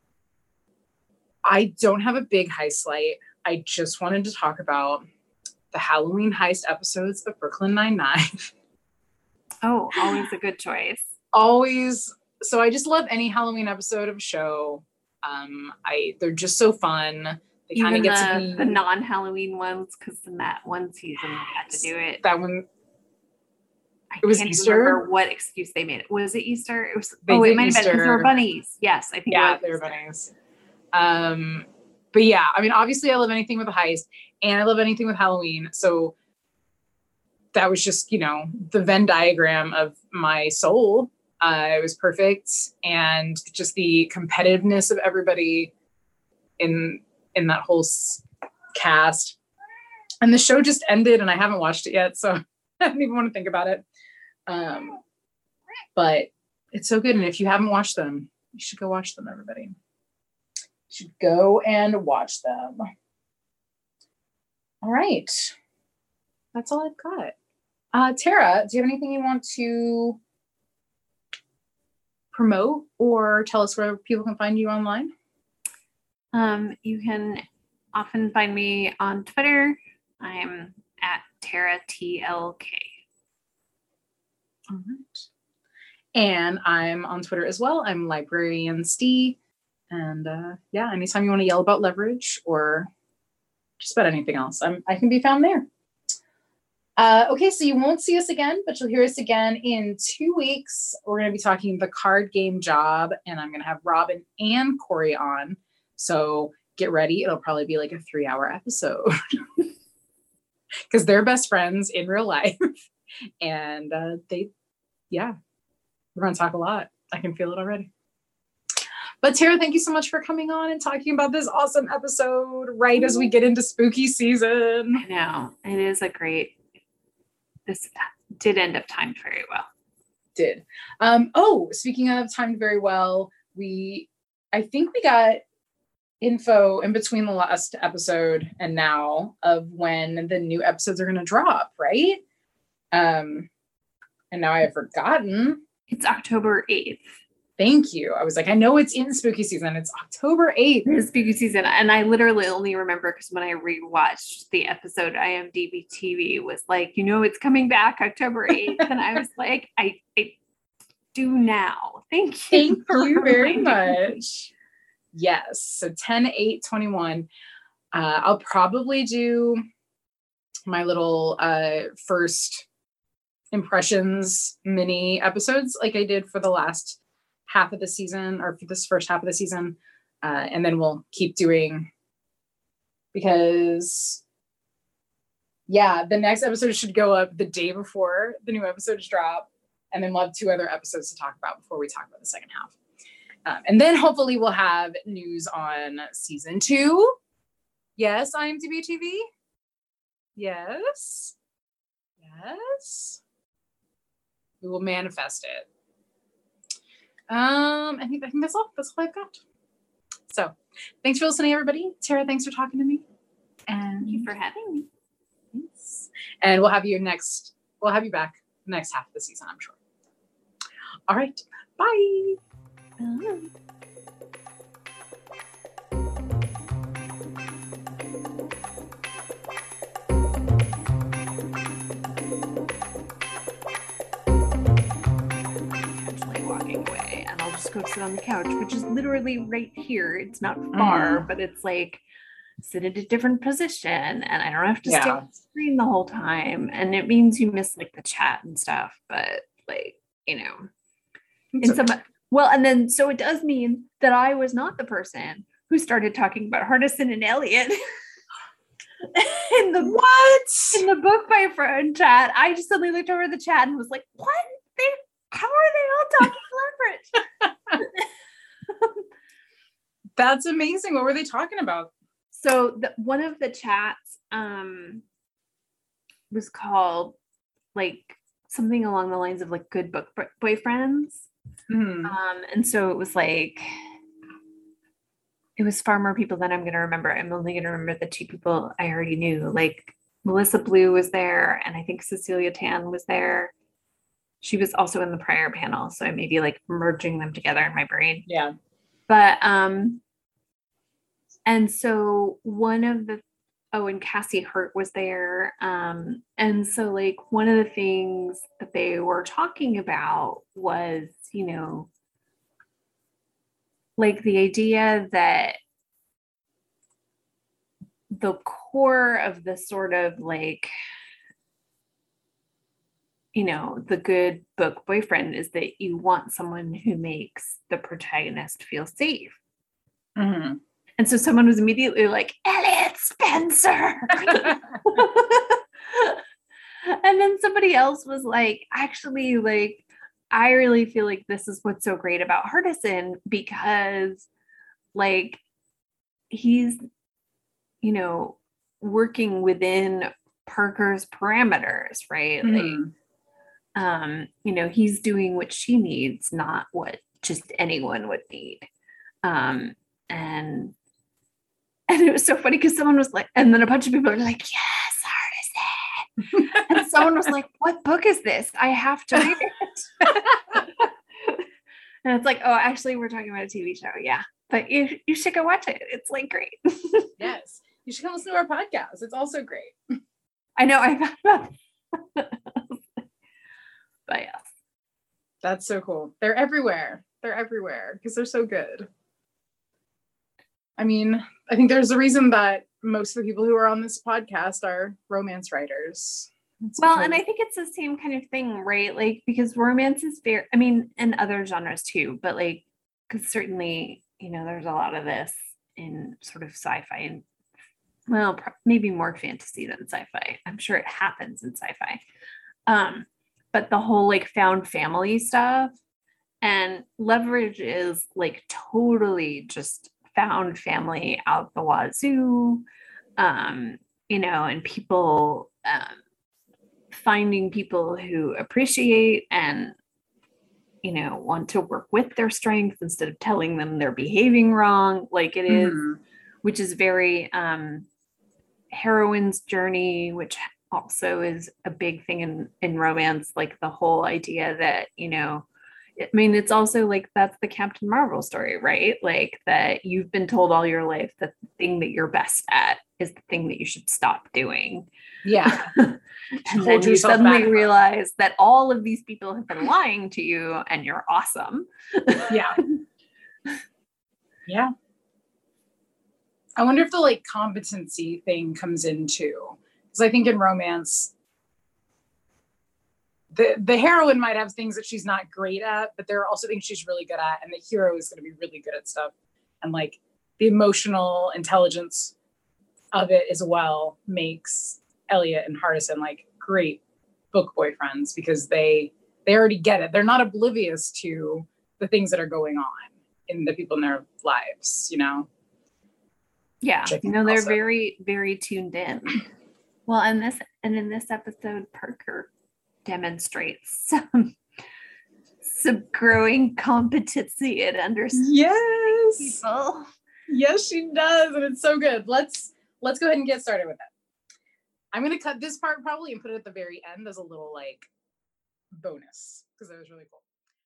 I don't have a big heist light. I just wanted to talk about the Halloween heist episodes of Brooklyn Nine-Nine. Oh, always a good choice. Always. So I just love any Halloween episode of a show. Um, I they're just so fun. They kind of get the, to be the non-Halloween ones, because in that one season they had to do it. That one. I It was can't Easter? remember what excuse they made. Was it Easter? It was. They oh, did it might have been because there were Easter. bunnies. Yes, I think. Yeah, it was they were Easter. bunnies. Um, but yeah, I mean, obviously, I love anything with a heist, and I love anything with Halloween. So that was just, you know, the Venn diagram of my soul. Uh, it was perfect, and just the competitiveness of everybody in in that whole s- cast. And the show just ended, and I haven't watched it yet, so I don't even want to think about it. Um, but it's so good, and if you haven't watched them, you should go watch them, everybody. You should go and watch them. All right. That's all I've got. Uh, Tara, do you have anything you want to promote or tell us where people can find you online? Um, you can often find me on Twitter. I'm at Tara T L K. All right. And I'm on Twitter as well. I'm Librarian Stee. And uh, yeah, anytime you want to yell about leverage or just about anything else, I'm, I can be found there. Uh, okay, so you won't see us again, but you'll hear us again in two weeks. We're going to be talking The Card Game Job, and I'm going to have Robin and Corey on. So get ready. It'll probably be like a three-hour episode because they're best friends in real life. And uh, they, yeah, we're going to talk a lot. I can feel it already. But Tara, thank you so much for coming on and talking about this awesome episode right as we get into spooky season. I know. It is a great, this did end up timed very well. Did. Um, oh, speaking of timed very well, we, I think we got info in between the last episode and now of when the new episodes are going to drop, right? Um, and now I have forgotten. It's October eighth. Thank you. I was like, I know it's in spooky season. It's October eighth. It's spooky season. And I literally only remember because when I rewatched the episode, IMDb T V was like, you know, it's coming back October eighth. And I was like, I, I do now. Thank you. Thank you very much. Yes. So ten eight twenty-one. Uh, I'll probably do my little uh, first impressions mini episodes like I did for the last half of the season, or for this first half of the season. Uh, and then we'll keep doing, because yeah, the next episode should go up the day before the new episodes drop. And then we'll have two other episodes to talk about before we talk about the second half. Um, and then hopefully we'll have news on season two. Yes, IMDb T V. Yes. Yes. We will manifest it. Um, I think I think that's all. That's all I've got. So, thanks for listening, everybody. Tara, thanks for talking to me. And Thank you for having me. Thanks. And we'll have you next. We'll have you back next half of the season, I'm sure. All right. Bye. Bye. Walking away, and I'll just go sit on the couch, which is literally right here. It's not far, mm. but it's like sit at a different position, and I don't have to yeah. stare at the screen the whole time. And it means you miss like the chat and stuff, but like, you know, in some well, and then so it does mean that I was not the person who started talking about Hardison and Elliot in the what in the book by friend chat. I just suddenly looked over the chat and was like, what? They How are they all talking leverage? That's amazing. What were they talking about? So the, one of the chats um, was called like something along the lines of like good book boyfriends. Mm-hmm. Um, and so it was like, it was far more people than I'm going to remember. I'm only going to remember the two people I already knew. Like Melissa Blue was there, and I think Cecilia Tan was there. She was also in the prior panel, so I may be like merging them together in my brain. Yeah. But, um, and so one of the, oh, and Cassie Hurt was there. Um, and so like one of the things that they were talking about was, you know, like the idea that the core of the sort of like, you know, the good book boyfriend is that you want someone who makes the protagonist feel safe. Mm-hmm. And so someone was immediately like, Elliot Spencer. And then somebody else was like, actually, like, I really feel like this is what's so great about Hardison, because like he's, you know, working within Parker's parameters, right? Mm-hmm. Like, Um, you know, he's doing what she needs, not what just anyone would need. Um, and and it was so funny because someone was like, and then a bunch of people were like, yes, Hardison. And someone was like, what book is this? I have to read it. And it's like, oh, actually, we're talking about a T V show. Yeah. But you you should go watch it. It's like great. Yes. You should come listen to our podcast. It's also great. I know. I thought about it. But yes. That's so cool. They're everywhere. They're everywhere because they're so good. I mean, I think there's a reason that most of the people who are on this podcast are romance writers. It's well, because... and I think it's the same kind of thing, right? Like, because romance is very, I mean, and other genres too, but like, because certainly, you know, there's a lot of this in sort of sci-fi and, well, pro- maybe more fantasy than sci-fi. I'm sure it happens in sci-fi. Um, but the whole like found family stuff and Leverage is like totally just found family out the wazoo, um, you know, and people um, finding people who appreciate and, you know, want to work with their strengths instead of telling them they're behaving wrong, like it is, mm-hmm. which is very um, heroine's journey, which also is a big thing in, in romance, like the whole idea that, you know, I mean, it's also like that's the Captain Marvel story, right? Like that you've been told all your life that the thing that you're best at is the thing that you should stop doing. Yeah. And then you suddenly realize that all of these people have been lying to you and you're awesome. Yeah. Yeah. I wonder if the like competency thing comes in too. Because I think in romance, the, the heroine might have things that she's not great at, but there are also things she's really good at. And the hero is going to be really good at stuff. And like the emotional intelligence of it as well makes Elliot and Hardison like great book boyfriends because they they already get it. They're not oblivious to the things that are going on in the people in their lives, you know? Yeah, you know, they're also very, very tuned in. Well, and this and in this episode, Parker demonstrates some some growing competency at understanding yes. people. Yes, she does, and it's so good. Let's let's go ahead and get started with it. I'm gonna cut this part probably and put it at the very end as a little like bonus because it was really cool.